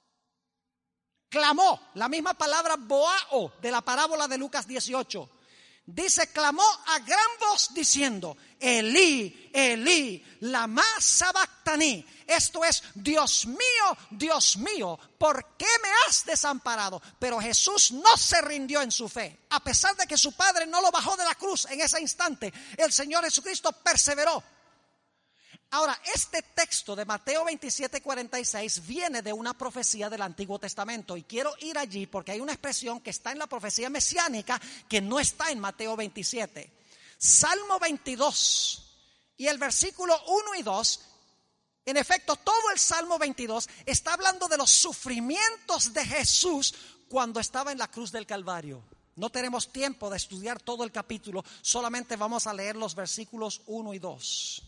Clamó, la misma palabra boao de la parábola de Lucas 18. Dice, clamó a gran voz diciendo, Elí, Elí, lama sabactani. Esto es, Dios mío, ¿por qué me has desamparado? Pero Jesús no se rindió en su fe. A pesar de que su Padre no lo bajó de la cruz en ese instante, el Señor Jesucristo perseveró. Ahora, este texto de Mateo 27:46 viene de una profecía del Antiguo Testamento y quiero ir allí porque hay una expresión que está en la profecía mesiánica que no está en Mateo 27. Salmo 22 y el versículo 1 y 2, en efecto, todo el Salmo 22 está hablando de los sufrimientos de Jesús cuando estaba en la cruz del Calvario. No tenemos tiempo de estudiar todo el capítulo, solamente vamos a leer los versículos 1 y 2.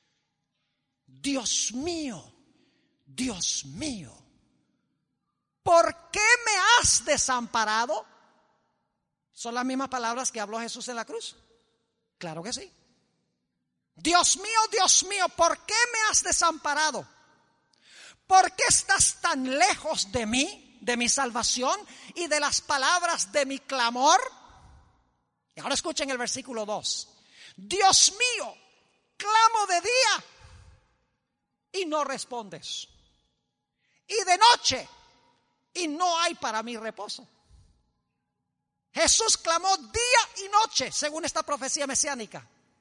Dios mío, ¿por qué me has desamparado? ¿Son las mismas palabras que habló Jesús en la cruz? Claro que sí. Dios mío, ¿por qué me has desamparado? ¿Por qué estás tan lejos de mí, de mi salvación y de las palabras de mi clamor? Y ahora escuchen el versículo 2. Dios mío, clamo de día y no respondes, y de noche y no hay para mí reposo. Jesús clamó día y noche, según esta profecía mesiánica,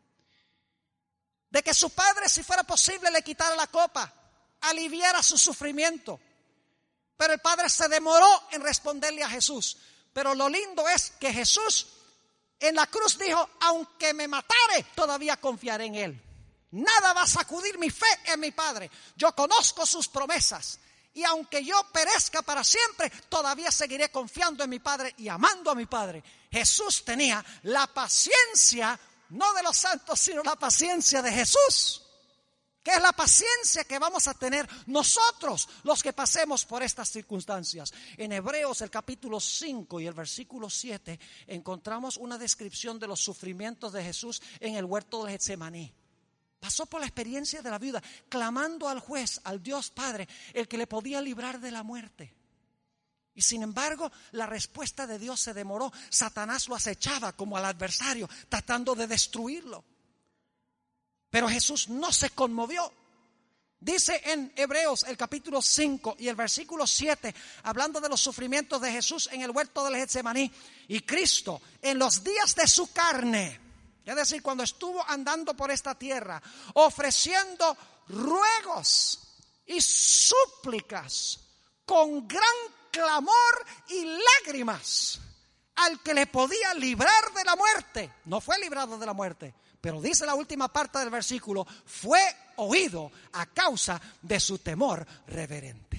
de que su Padre, si fuera posible, le quitara la copa, aliviara su sufrimiento. Pero el Padre se demoró en responderle a Jesús. Pero lo lindo es que Jesús en la cruz dijo, aunque me matare, todavía confiaré en Él. Nada va a sacudir mi fe en mi Padre. Yo conozco sus promesas. Y aunque yo perezca para siempre, todavía seguiré confiando en mi Padre y amando a mi Padre. Jesús tenía la paciencia, no de los santos, sino la paciencia de Jesús. Que es la paciencia que vamos a tener nosotros, los que pasemos por estas circunstancias. En Hebreos, el capítulo 5 y el versículo 7, encontramos una descripción de los sufrimientos de Jesús en el huerto de Getsemaní. Pasó por la experiencia de la viuda, clamando al juez, al Dios Padre, el que le podía librar de la muerte. Y sin embargo, la respuesta de Dios se demoró. Satanás lo acechaba como al adversario, tratando de destruirlo. Pero Jesús no se conmovió. Dice en Hebreos el capítulo 5 y el versículo 7, hablando de los sufrimientos de Jesús en el huerto del Getsemaní, y Cristo en los días de su carne, es decir, cuando estuvo andando por esta tierra, ofreciendo ruegos y súplicas con gran clamor y lágrimas al que le podía librar de la muerte. No fue librado de la muerte, pero dice la última parte del versículo, fue oído a causa de su temor reverente.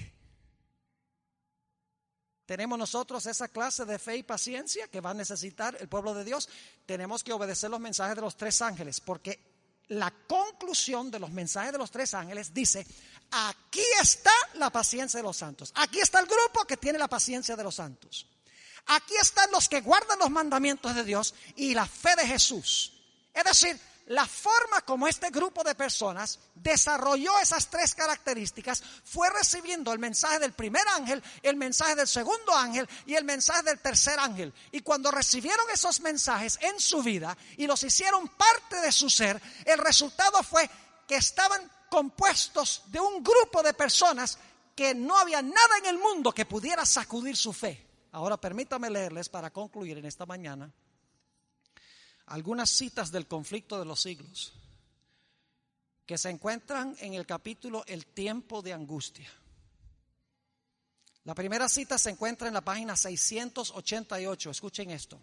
¿Tenemos nosotros esa clase de fe y paciencia que va a necesitar el pueblo de Dios? Tenemos que obedecer los mensajes de los tres ángeles, porque la conclusión de los mensajes de los tres ángeles dice, aquí está la paciencia de los santos. Aquí está el grupo que tiene la paciencia de los santos. Aquí están los que guardan los mandamientos de Dios y la fe de Jesús. Es decir, la forma como este grupo de personas desarrolló esas tres características fue recibiendo el mensaje del primer ángel, el mensaje del segundo ángel y el mensaje del tercer ángel. Y cuando recibieron esos mensajes en su vida y los hicieron parte de su ser, el resultado fue que estaban compuestos de un grupo de personas que no había nada en el mundo que pudiera sacudir su fe. Ahora permítame leerles para concluir en esta mañana algunas citas del conflicto de los siglos que se encuentran en el capítulo El tiempo de angustia. La primera cita se encuentra en la página 688. Escuchen esto.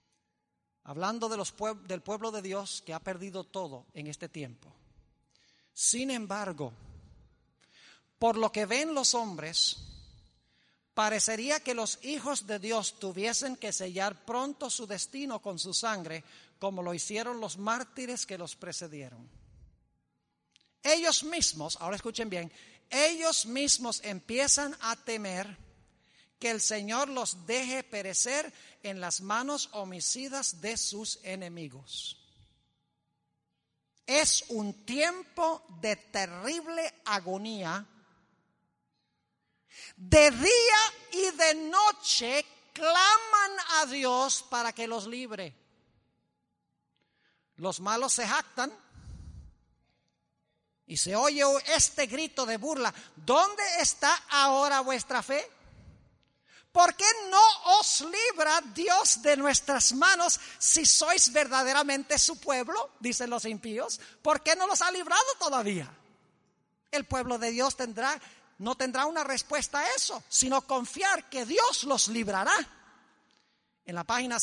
Hablando de del pueblo de Dios que ha perdido todo en este tiempo. Sin embargo, por lo que ven los hombres, parecería que los hijos de Dios tuviesen que sellar pronto su destino con su sangre, como lo hicieron los mártires que los precedieron. Ellos mismos, ahora escuchen bien, ellos mismos empiezan a temer que el Señor los deje perecer en las manos homicidas de sus enemigos. Es un tiempo de terrible agonía. De día y de noche claman a Dios para que los libre. Los malos se jactan y se oye este grito de burla: ¿dónde está ahora vuestra fe? ¿Por qué no os libra Dios de nuestras manos si sois verdaderamente su pueblo? Dicen los impíos. ¿Por qué no los ha librado todavía? El pueblo de Dios no tendrá una respuesta a eso, sino confiar que Dios los librará. En la página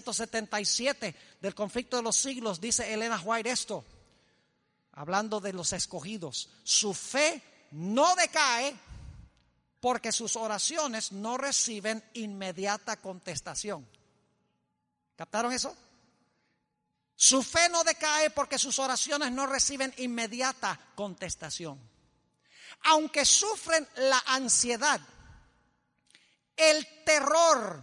677 del Conflicto de los Siglos dice Elena White esto, hablando de los escogidos: su fe no decae porque sus oraciones no reciben inmediata contestación. ¿Captaron eso? Su fe no decae porque sus oraciones no reciben inmediata contestación. Aunque sufren la ansiedad, el terror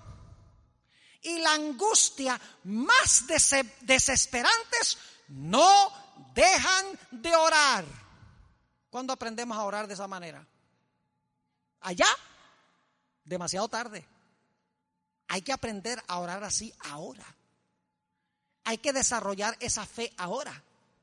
y la angustia más desesperantes, no dejan de orar. ¿Cuándo aprendemos a orar de esa manera? Allá, demasiado tarde. Hay que aprender a orar así ahora. Hay que desarrollar esa fe ahora.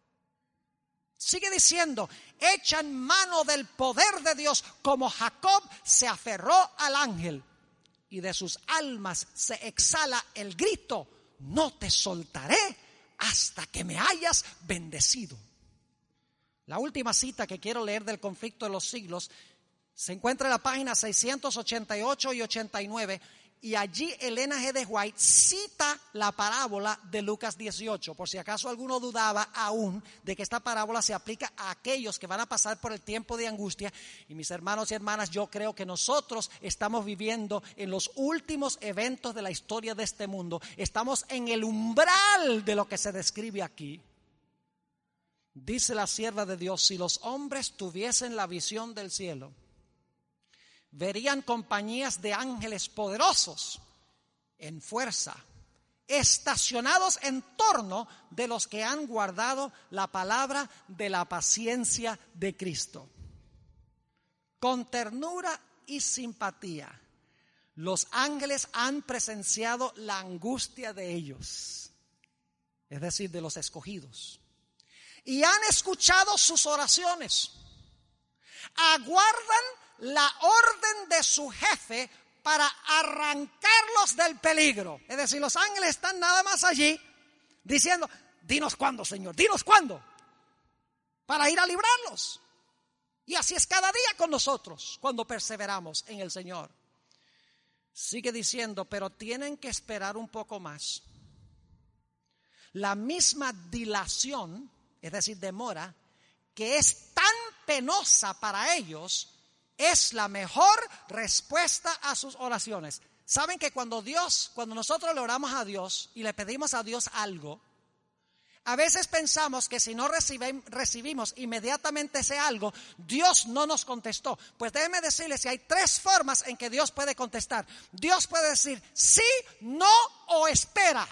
Sigue diciendo: echan mano del poder de Dios como Jacob se aferró al ángel, y de sus almas se exhala el grito: no te soltaré hasta que me hayas bendecido. La última cita que quiero leer del Conflicto de los Siglos se encuentra en la página 688 y 89, y allí Elena G. de White cita la parábola de Lucas 18, por si acaso alguno dudaba aún de que esta parábola se aplica a aquellos que van a pasar por el tiempo de angustia. Y mis hermanos y hermanas, yo creo que nosotros estamos viviendo en los últimos eventos de la historia de este mundo. Estamos en el umbral de lo que se describe aquí. Dice la sierva de Dios: si los hombres tuviesen la visión del cielo, verían compañías de ángeles poderosos en fuerza, estacionados en torno de los que han guardado la palabra de la paciencia de Cristo. Con ternura y simpatía, los ángeles han presenciado la angustia de ellos, es decir, de los escogidos, y han escuchado sus oraciones. Aguardan la orden de su jefe para arrancarlos del peligro. Es decir, los ángeles están nada más allí diciendo: dinos cuándo, Señor, dinos cuándo, para ir a librarlos. Y así es cada día con nosotros cuando perseveramos en el Señor. Sigue diciendo: pero tienen que esperar un poco más. La misma dilación, es decir, demora, que es tan penosa para ellos, es la mejor respuesta a sus oraciones. Saben que cuando nosotros le oramos a Dios y le pedimos a Dios algo, a veces pensamos que si no recibimos inmediatamente ese algo, Dios no nos contestó. Pues déjenme decirles que hay tres formas en que Dios puede contestar. Dios puede decir sí, no o espera.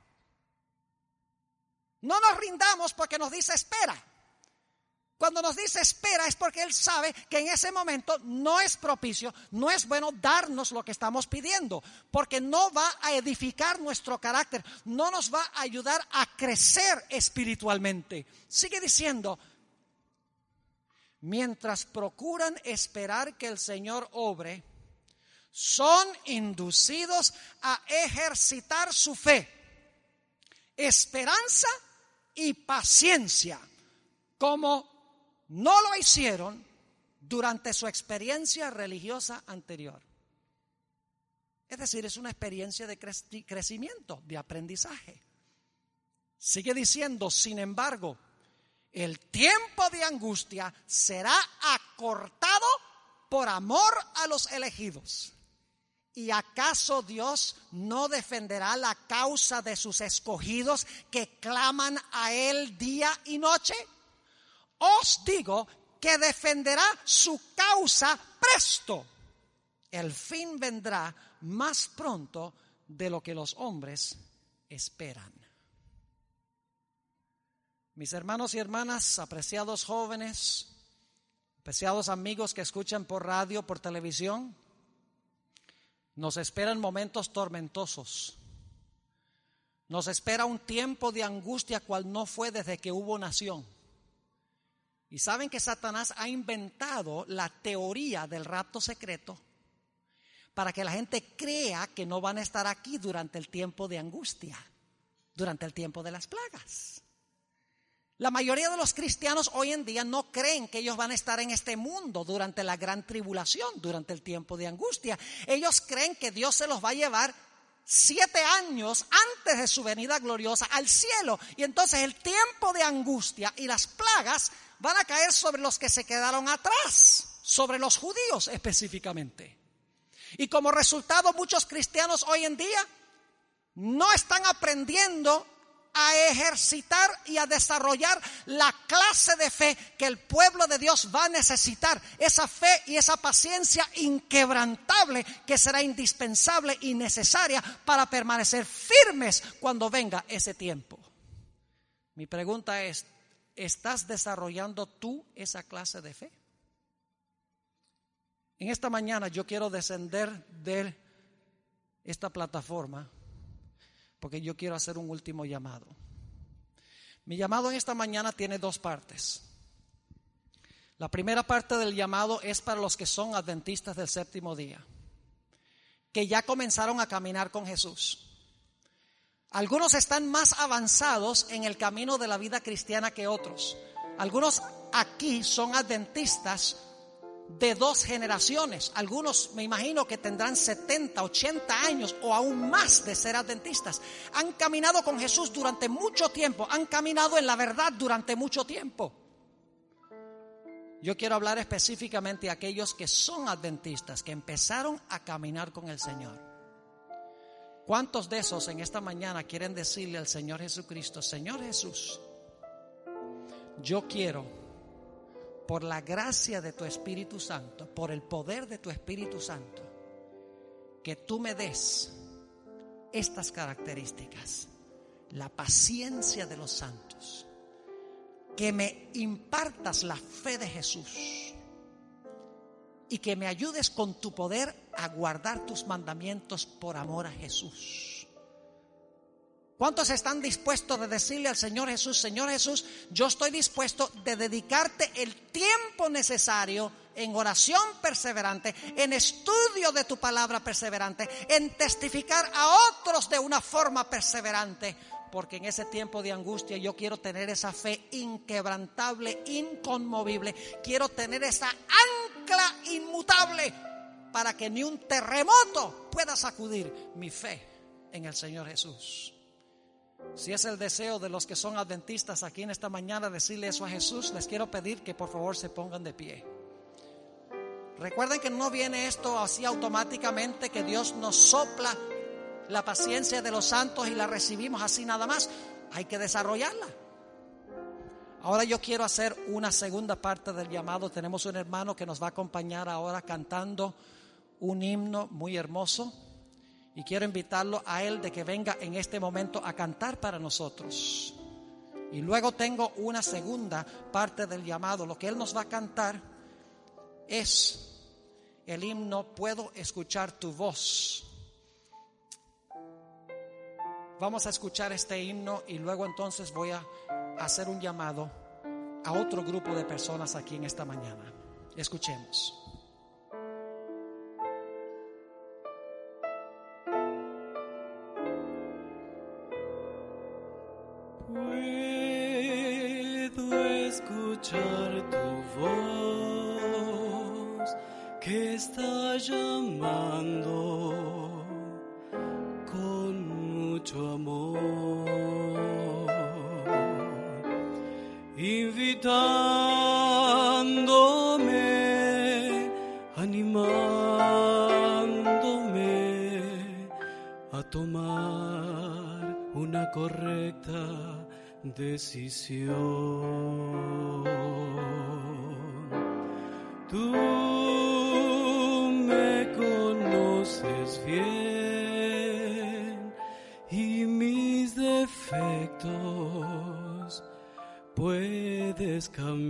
No nos rindamos porque nos dice espera. Cuando nos dice espera es porque Él sabe que en ese momento no es propicio, no es bueno darnos lo que estamos pidiendo, porque no va a edificar nuestro carácter, no nos va a ayudar a crecer espiritualmente. Sigue diciendo: mientras procuran esperar que el Señor obre, son inducidos a ejercitar su fe, esperanza y paciencia, como no lo hicieron durante su experiencia religiosa anterior. Es decir, es una experiencia de crecimiento, de aprendizaje. Sigue diciendo: sin embargo, el tiempo de angustia será acortado por amor a los elegidos. ¿Y acaso Dios no defenderá la causa de sus escogidos que claman a Él día y noche? Os digo que defenderá su causa presto. El fin vendrá más pronto de lo que los hombres esperan. Mis hermanos y hermanas, apreciados jóvenes, apreciados amigos que escuchan por radio, por televisión, nos esperan momentos tormentosos. Nos espera un tiempo de angustia cual no fue desde que hubo nación. Y saben que Satanás ha inventado la teoría del rapto secreto para que la gente crea que no van a estar aquí durante el tiempo de angustia, durante el tiempo de las plagas. La mayoría de los cristianos hoy en día no creen que ellos van a estar en este mundo durante la gran tribulación, durante el tiempo de angustia. Ellos creen que Dios se los va a llevar 7 años antes de su venida gloriosa al cielo. Y entonces el tiempo de angustia y las plagas van a caer sobre los que se quedaron atrás, sobre los judíos específicamente. Y como resultado, muchos cristianos hoy en día no están aprendiendo a ejercitar y a desarrollar la clase de fe que el pueblo de Dios va a necesitar. Esa fe y esa paciencia inquebrantable que será indispensable y necesaria para permanecer firmes cuando venga ese tiempo. Mi pregunta es, ¿estás desarrollando tú esa clase de fe? En esta mañana yo quiero descender de esta plataforma porque yo quiero hacer un último llamado. Mi llamado en esta mañana tiene 2 partes. La primera parte del llamado es para los que son adventistas del séptimo día, que ya comenzaron a caminar con Jesús. Algunos están más avanzados en el camino de la vida cristiana que otros. Algunos aquí son adventistas de 2 generaciones. Algunos me imagino que tendrán 70, 80 años o aún más de ser adventistas. Han caminado con Jesús durante mucho tiempo, han caminado en la verdad durante mucho tiempo. Yo quiero hablar específicamente a aquellos que son adventistas, que empezaron a caminar con el Señor. ¿Cuántos de esos en esta mañana quieren decirle al Señor Jesucristo: Señor Jesús, yo quiero, por la gracia de tu Espíritu Santo, por el poder de tu Espíritu Santo, que tú me des estas características: la paciencia de los santos, que me impartas la fe de Jesús y que me ayudes con tu poder a guardar tus mandamientos por amor a Jesús. ¿Cuántos están dispuestos de decirle al Señor Jesús: Señor Jesús, yo estoy dispuesto de dedicarte el tiempo necesario en oración perseverante, en estudio de tu palabra perseverante, en testificar a otros de una forma perseverante? Porque en ese tiempo de angustia yo quiero tener esa fe inquebrantable, inconmovible. Quiero tener esa ancla inmutable para que ni un terremoto pueda sacudir mi fe en el Señor Jesús. Si es el deseo de los que son adventistas aquí en esta mañana decirle eso a Jesús, les quiero pedir que por favor se pongan de pie. Recuerden que no viene esto así automáticamente, que Dios nos sopla la paciencia de los santos y la recibimos así nada más. Hay que desarrollarla. Ahora yo quiero hacer una segunda parte del llamado. Tenemos un hermano que nos va a acompañar ahora cantando un himno muy hermoso. Y quiero invitarlo a él de que venga en este momento a cantar para nosotros. Y luego tengo una segunda parte del llamado. Lo que él nos va a cantar es el himno Puedo escuchar tu voz. Vamos a escuchar este himno y luego entonces voy a hacer un llamado a otro grupo de personas aquí en esta mañana. Escuchemos. Escuchar tu voz que está llamando con mucho amor, invitándome, animándome a tomar una correcta decisión. Tú me conoces bien y mis defectos puedes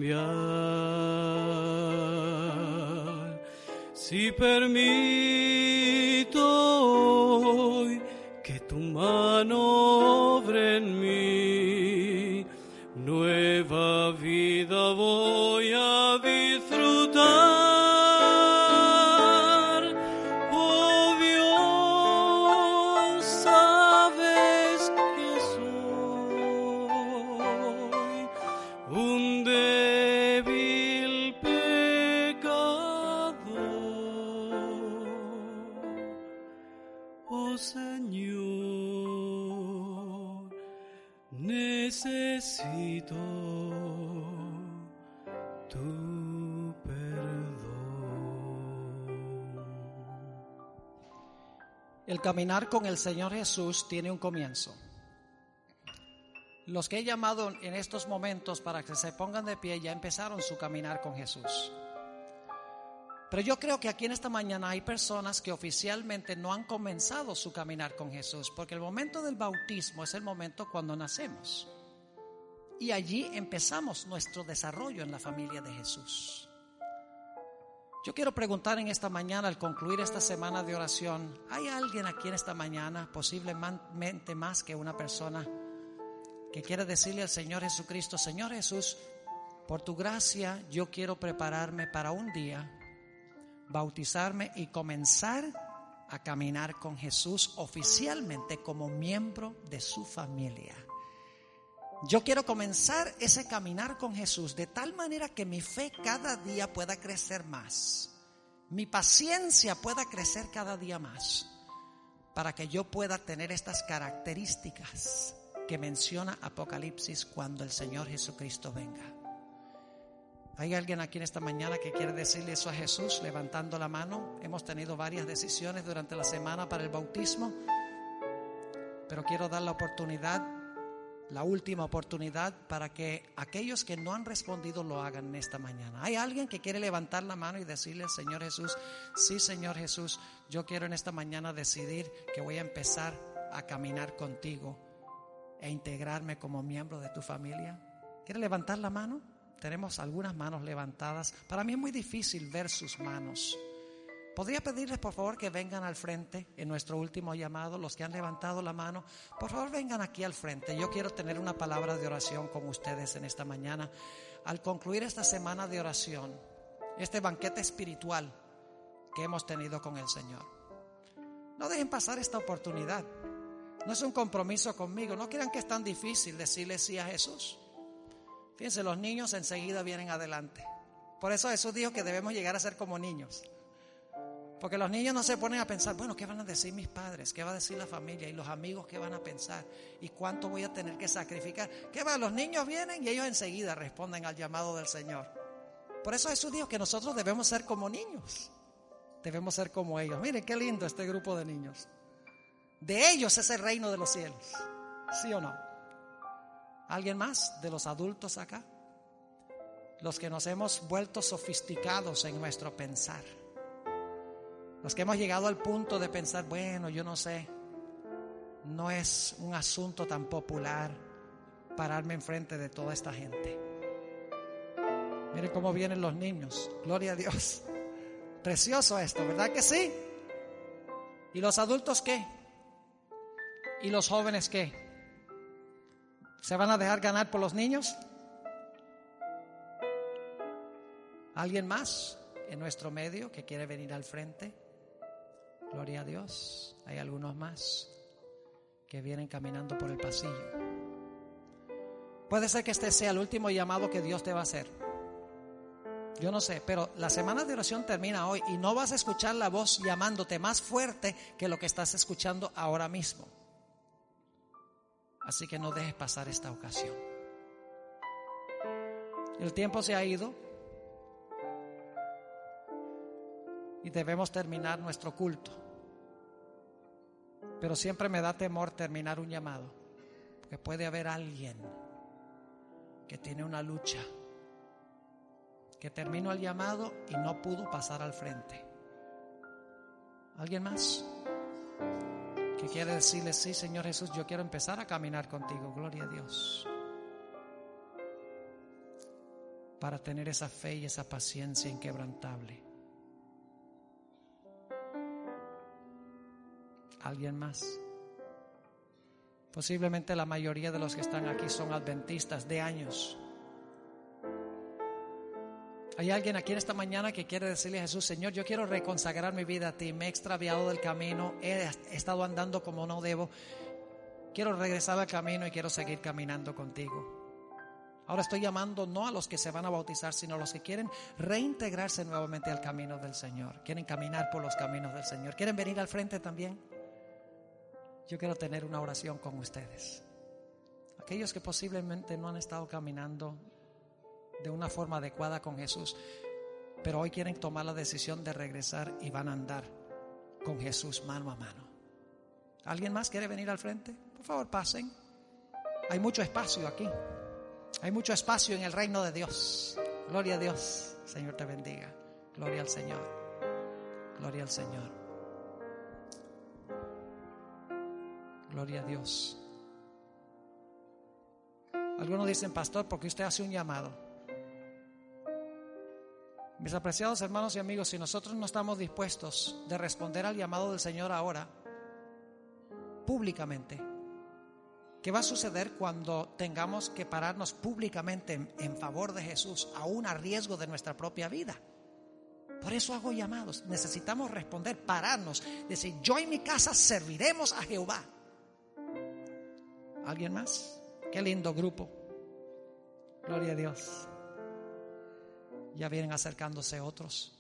cambiar. Si permito hoy que tu mano obre en mí, nueva vida voy a disfrutar. Oh Dios, sabes que soy un débil pecador. Oh Señor, necesito tu perdón. El caminar con el Señor Jesús tiene un comienzo. Los que he llamado en estos momentos para que se pongan de pie ya empezaron su caminar con Jesús. Pero yo creo que aquí en esta mañana hay personas que oficialmente no han comenzado su caminar con Jesús, porque el momento del bautismo es el momento cuando nacemos. Y allí empezamos nuestro desarrollo en la familia de Jesús. Yo quiero preguntar en esta mañana, al concluir esta semana de oración, ¿hay alguien aquí en esta mañana, posiblemente más que una persona, que quiere decirle al Señor Jesucristo: Señor Jesús, por tu gracia yo quiero prepararme para un día bautizarme y comenzar a caminar con Jesús oficialmente como miembro de su familia? Yo quiero comenzar ese caminar con Jesús de tal manera que mi fe cada día pueda crecer más, mi paciencia pueda crecer cada día más, para que yo pueda tener estas características que menciona Apocalipsis cuando el Señor Jesucristo venga. ¿Hay alguien aquí en esta mañana que quiere decirle eso a Jesús levantando la mano? Hemos tenido varias decisiones durante la semana para el bautismo, pero quiero dar la oportunidad, la última oportunidad, para que aquellos que no han respondido lo hagan en esta mañana. ¿Hay alguien que quiere levantar la mano y decirle al Señor Jesús: sí, Señor Jesús, yo quiero en esta mañana decidir que voy a empezar a caminar contigo e integrarme como miembro de tu familia? ¿Quiere levantar la mano? Tenemos algunas manos levantadas. Para mí es muy difícil ver sus manos. ¿Podría pedirles por favor que vengan al frente en nuestro último llamado? Los que han levantado la mano, por favor vengan aquí al frente. Yo quiero tener una palabra de oración con ustedes en esta mañana. Al concluir esta semana de oración, este banquete espiritual que hemos tenido con el Señor, no dejen pasar esta oportunidad. No es un compromiso conmigo. No crean que es tan difícil decirle sí a Jesús. Fíjense, los niños enseguida vienen adelante. Por eso Jesús dijo que debemos llegar a ser como niños. Porque los niños no se ponen a pensar: bueno, ¿qué van a decir mis padres? ¿Qué va a decir la familia? ¿Y los amigos qué van a pensar? ¿Y cuánto voy a tener que sacrificar? ¿Qué va? Los niños vienen y ellos enseguida responden al llamado del Señor. Por eso Jesús dijo que nosotros debemos ser como niños. Debemos ser como ellos. Miren qué lindo este grupo de niños. De ellos es el reino de los cielos. ¿Sí o no? ¿Alguien más de los adultos acá? Los que nos hemos vuelto sofisticados en nuestro pensar. Los que hemos llegado al punto de pensar: bueno, yo no sé, no es un asunto tan popular pararme enfrente de toda esta gente. Miren cómo vienen los niños. Gloria a Dios. Precioso esto, ¿verdad que sí? ¿Y los adultos qué? ¿Y los jóvenes qué? ¿Se van a dejar ganar por los niños? ¿Alguien más en nuestro medio que quiere venir al frente? Gloria a Dios. Hay algunos más que vienen caminando por el pasillo. Puede ser que este sea el último llamado que Dios te va a hacer. Yo no sé, pero la semana de oración termina hoy y no vas a escuchar la voz llamándote más fuerte que lo que estás escuchando ahora mismo. Así que no dejes pasar esta ocasión. El tiempo se ha ido y debemos terminar nuestro culto. Pero siempre me da temor terminar un llamado, porque puede haber alguien que tiene una lucha, que terminó el llamado y no pudo pasar al frente. ¿Alguien más que quiere decirle: sí, Señor Jesús, yo quiero empezar a caminar contigo? Gloria a Dios. Para tener esa fe y esa paciencia inquebrantable. ¿Alguien más? Posiblemente la mayoría de los que están aquí son adventistas de años. ¿Hay alguien aquí en esta mañana que quiere decirle a Jesús: Señor, yo quiero reconsagrar mi vida a ti, me he extraviado del camino, he estado andando como no debo, quiero regresar al camino y quiero seguir caminando contigo? Ahora estoy llamando no a los que se van a bautizar, sino a los que quieren reintegrarse nuevamente al camino del Señor, quieren caminar por los caminos del Señor. ¿Quieren venir al frente también? Yo quiero tener una oración con ustedes. Aquellos que posiblemente no han estado caminando de una forma adecuada con Jesús, pero hoy quieren tomar la decisión de regresar y van a andar con Jesús mano a mano. ¿Alguien más quiere venir al frente? Por favor, pasen. Hay mucho espacio aquí. Hay mucho espacio en el reino de Dios. Gloria a Dios. Señor te bendiga. Gloria al Señor. Gloria al Señor. Gloria a Dios. Algunos dicen: pastor, ¿por qué usted hace un llamado? Mis apreciados hermanos y amigos, si nosotros no estamos dispuestos de responder al llamado del Señor ahora, públicamente, ¿qué va a suceder cuando tengamos que pararnos públicamente en favor de Jesús, aún a riesgo de nuestra propia vida? Por eso hago llamados. Necesitamos responder, pararnos, decir: yo y mi casa serviremos a Jehová. ¿Alguien más? Qué lindo grupo. Gloria a Dios. Ya vienen acercándose otros.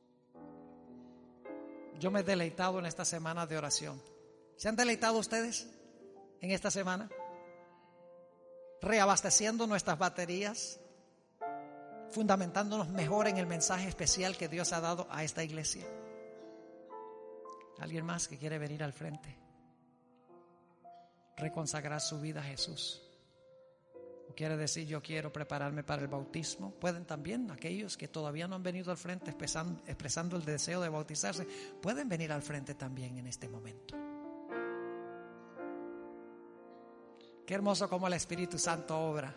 Yo me he deleitado en esta semana de oración. ¿Se han deleitado ustedes en esta semana? Reabasteciendo nuestras baterías, fundamentándonos mejor en el mensaje especial que Dios ha dado a esta iglesia. ¿Alguien más que quiere venir al frente? Reconsagrar su vida a Jesús. ¿O quiere decir: yo quiero prepararme para el bautismo? Pueden también, aquellos que todavía no han venido al frente expresando el deseo de bautizarse, pueden venir al frente también en este momento. Qué hermoso como el Espíritu Santo obra.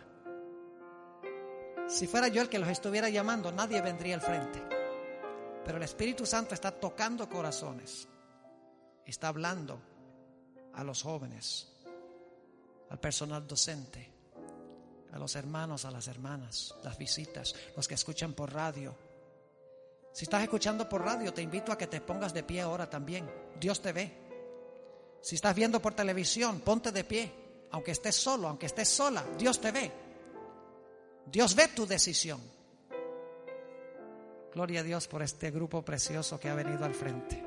Si fuera yo el que los estuviera llamando, nadie vendría al frente. Pero el Espíritu Santo está tocando corazones, está hablando a los jóvenes, al personal docente, a los hermanos, a las hermanas, las visitas, los que escuchan por radio. Si estás escuchando por radio, te invito a que te pongas de pie ahora también. Dios te ve. Si estás viendo por televisión, ponte de pie. Aunque estés solo, aunque estés sola, Dios te ve. Dios ve tu decisión. Gloria a Dios por este grupo precioso que ha venido al frente.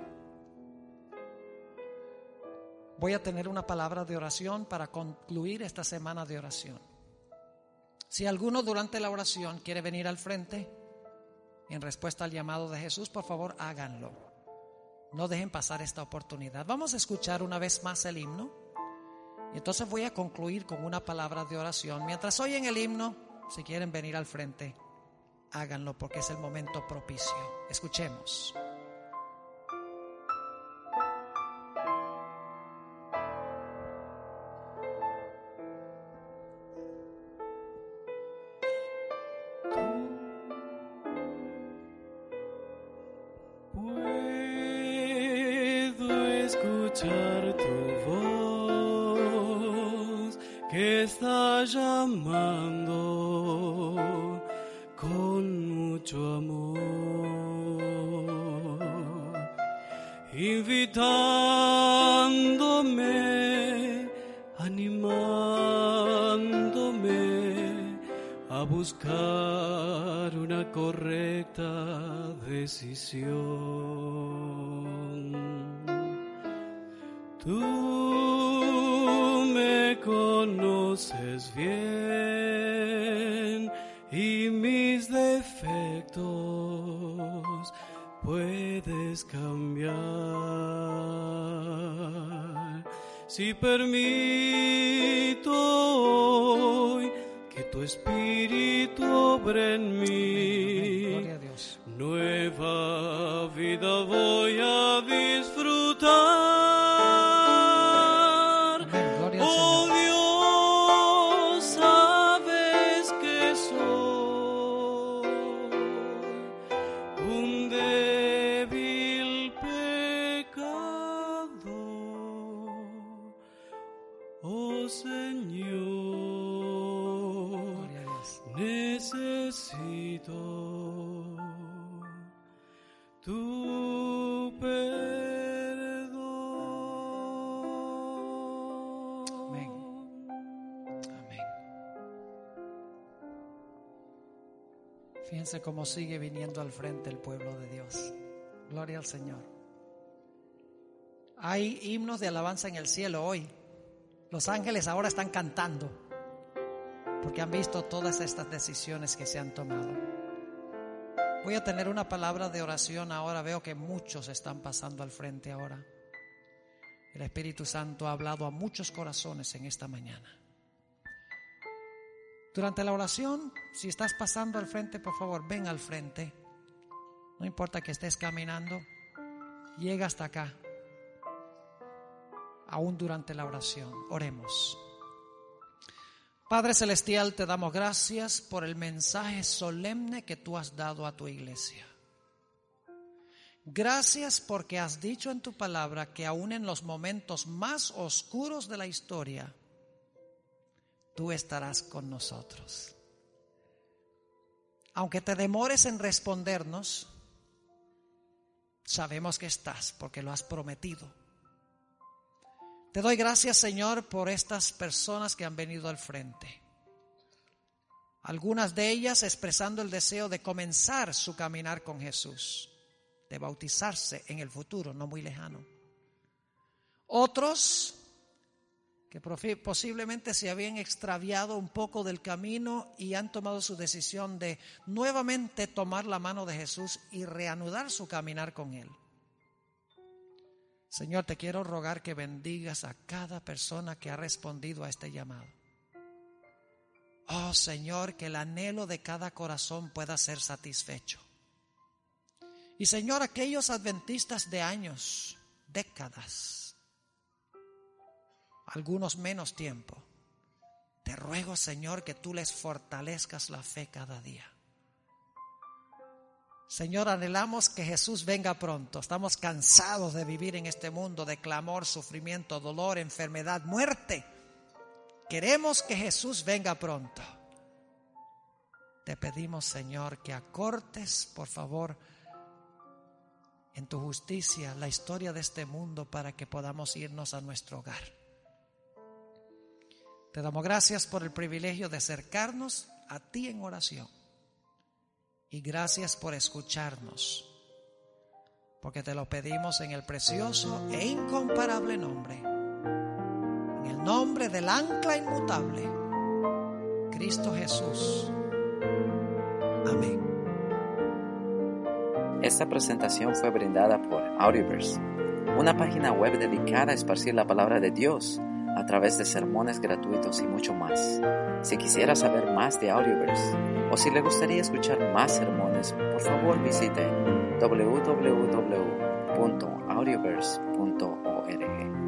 Voy a tener una palabra de oración para concluir esta semana de oración. Si alguno durante la oración quiere venir al frente en respuesta al llamado de Jesús, por favor háganlo. No dejen pasar esta oportunidad. Vamos a escuchar una vez más el himno y entonces voy a concluir con una palabra de oración. Mientras oyen el himno, si quieren venir al frente, háganlo porque es el momento propicio. Escuchemos. Escuchar tu voz que está llamando con mucho amor, invitándome, animándome a buscar una correcta decisión. Tú me conoces bien y puedes cambiar. Si permito hoy que tu espíritu obre en mí, Gloria a Dios. nueva vida voy a disfrutar. Amén. Gloria al Oh Señor. Dios, sabes que soy un débil pecador. Oh Señor, Gloria a Dios. necesito tu perdón. Amén. Amén. Fíjense cómo sigue viniendo al frente el pueblo de Dios. Gloria al Señor. Hay himnos de alabanza en el cielo hoy. Los ángeles ahora están cantando porque han visto todas estas decisiones que se han tomado. Voy a tener una palabra de oración ahora. Veo que muchos están pasando al frente ahora. El Espíritu Santo ha hablado a muchos corazones en esta mañana. Durante la oración, si estás pasando al frente, por favor, ven al frente. No importa que estés caminando, llega hasta acá. Aún durante la oración, oremos. Padre Celestial, te damos gracias por el mensaje solemne que tú has dado a tu iglesia. Gracias porque has dicho en tu palabra que aún en los momentos más oscuros de la historia, tú estarás con nosotros. Aunque te demores en respondernos, sabemos que estás porque lo has prometido. Te doy gracias, Señor, por estas personas que han venido al frente. Algunas de ellas expresando el deseo de comenzar su caminar con Jesús, de bautizarse en el futuro, no muy lejano. Otros que posiblemente se habían extraviado un poco del camino y han tomado su decisión de nuevamente tomar la mano de Jesús y reanudar su caminar con Él. Señor, te quiero rogar que bendigas a cada persona que ha respondido a este llamado. Oh Señor, que el anhelo de cada corazón pueda ser satisfecho. Y Señor, aquellos adventistas de años, décadas, algunos menos tiempo, te ruego, Señor, que tú les fortalezcas la fe cada día. Señor, anhelamos que Jesús venga pronto. Estamos cansados de vivir en este mundo de clamor, sufrimiento, dolor, enfermedad, muerte. Queremos que Jesús venga pronto. Te pedimos, Señor, que acortes, por favor, en tu justicia, la historia de este mundo para que podamos irnos a nuestro hogar. Te damos gracias por el privilegio de acercarnos a ti en oración. Y gracias por escucharnos, porque te lo pedimos en el precioso e incomparable nombre, en el nombre del ancla inmutable, Cristo Jesús. Amén. Esta presentación fue brindada por Audioverse, una página web dedicada a esparcir la palabra de Dios a través de sermones gratuitos y mucho más. Si quisiera saber más de Audioverse o si le gustaría escuchar más sermones, por favor visite www.audioverse.org.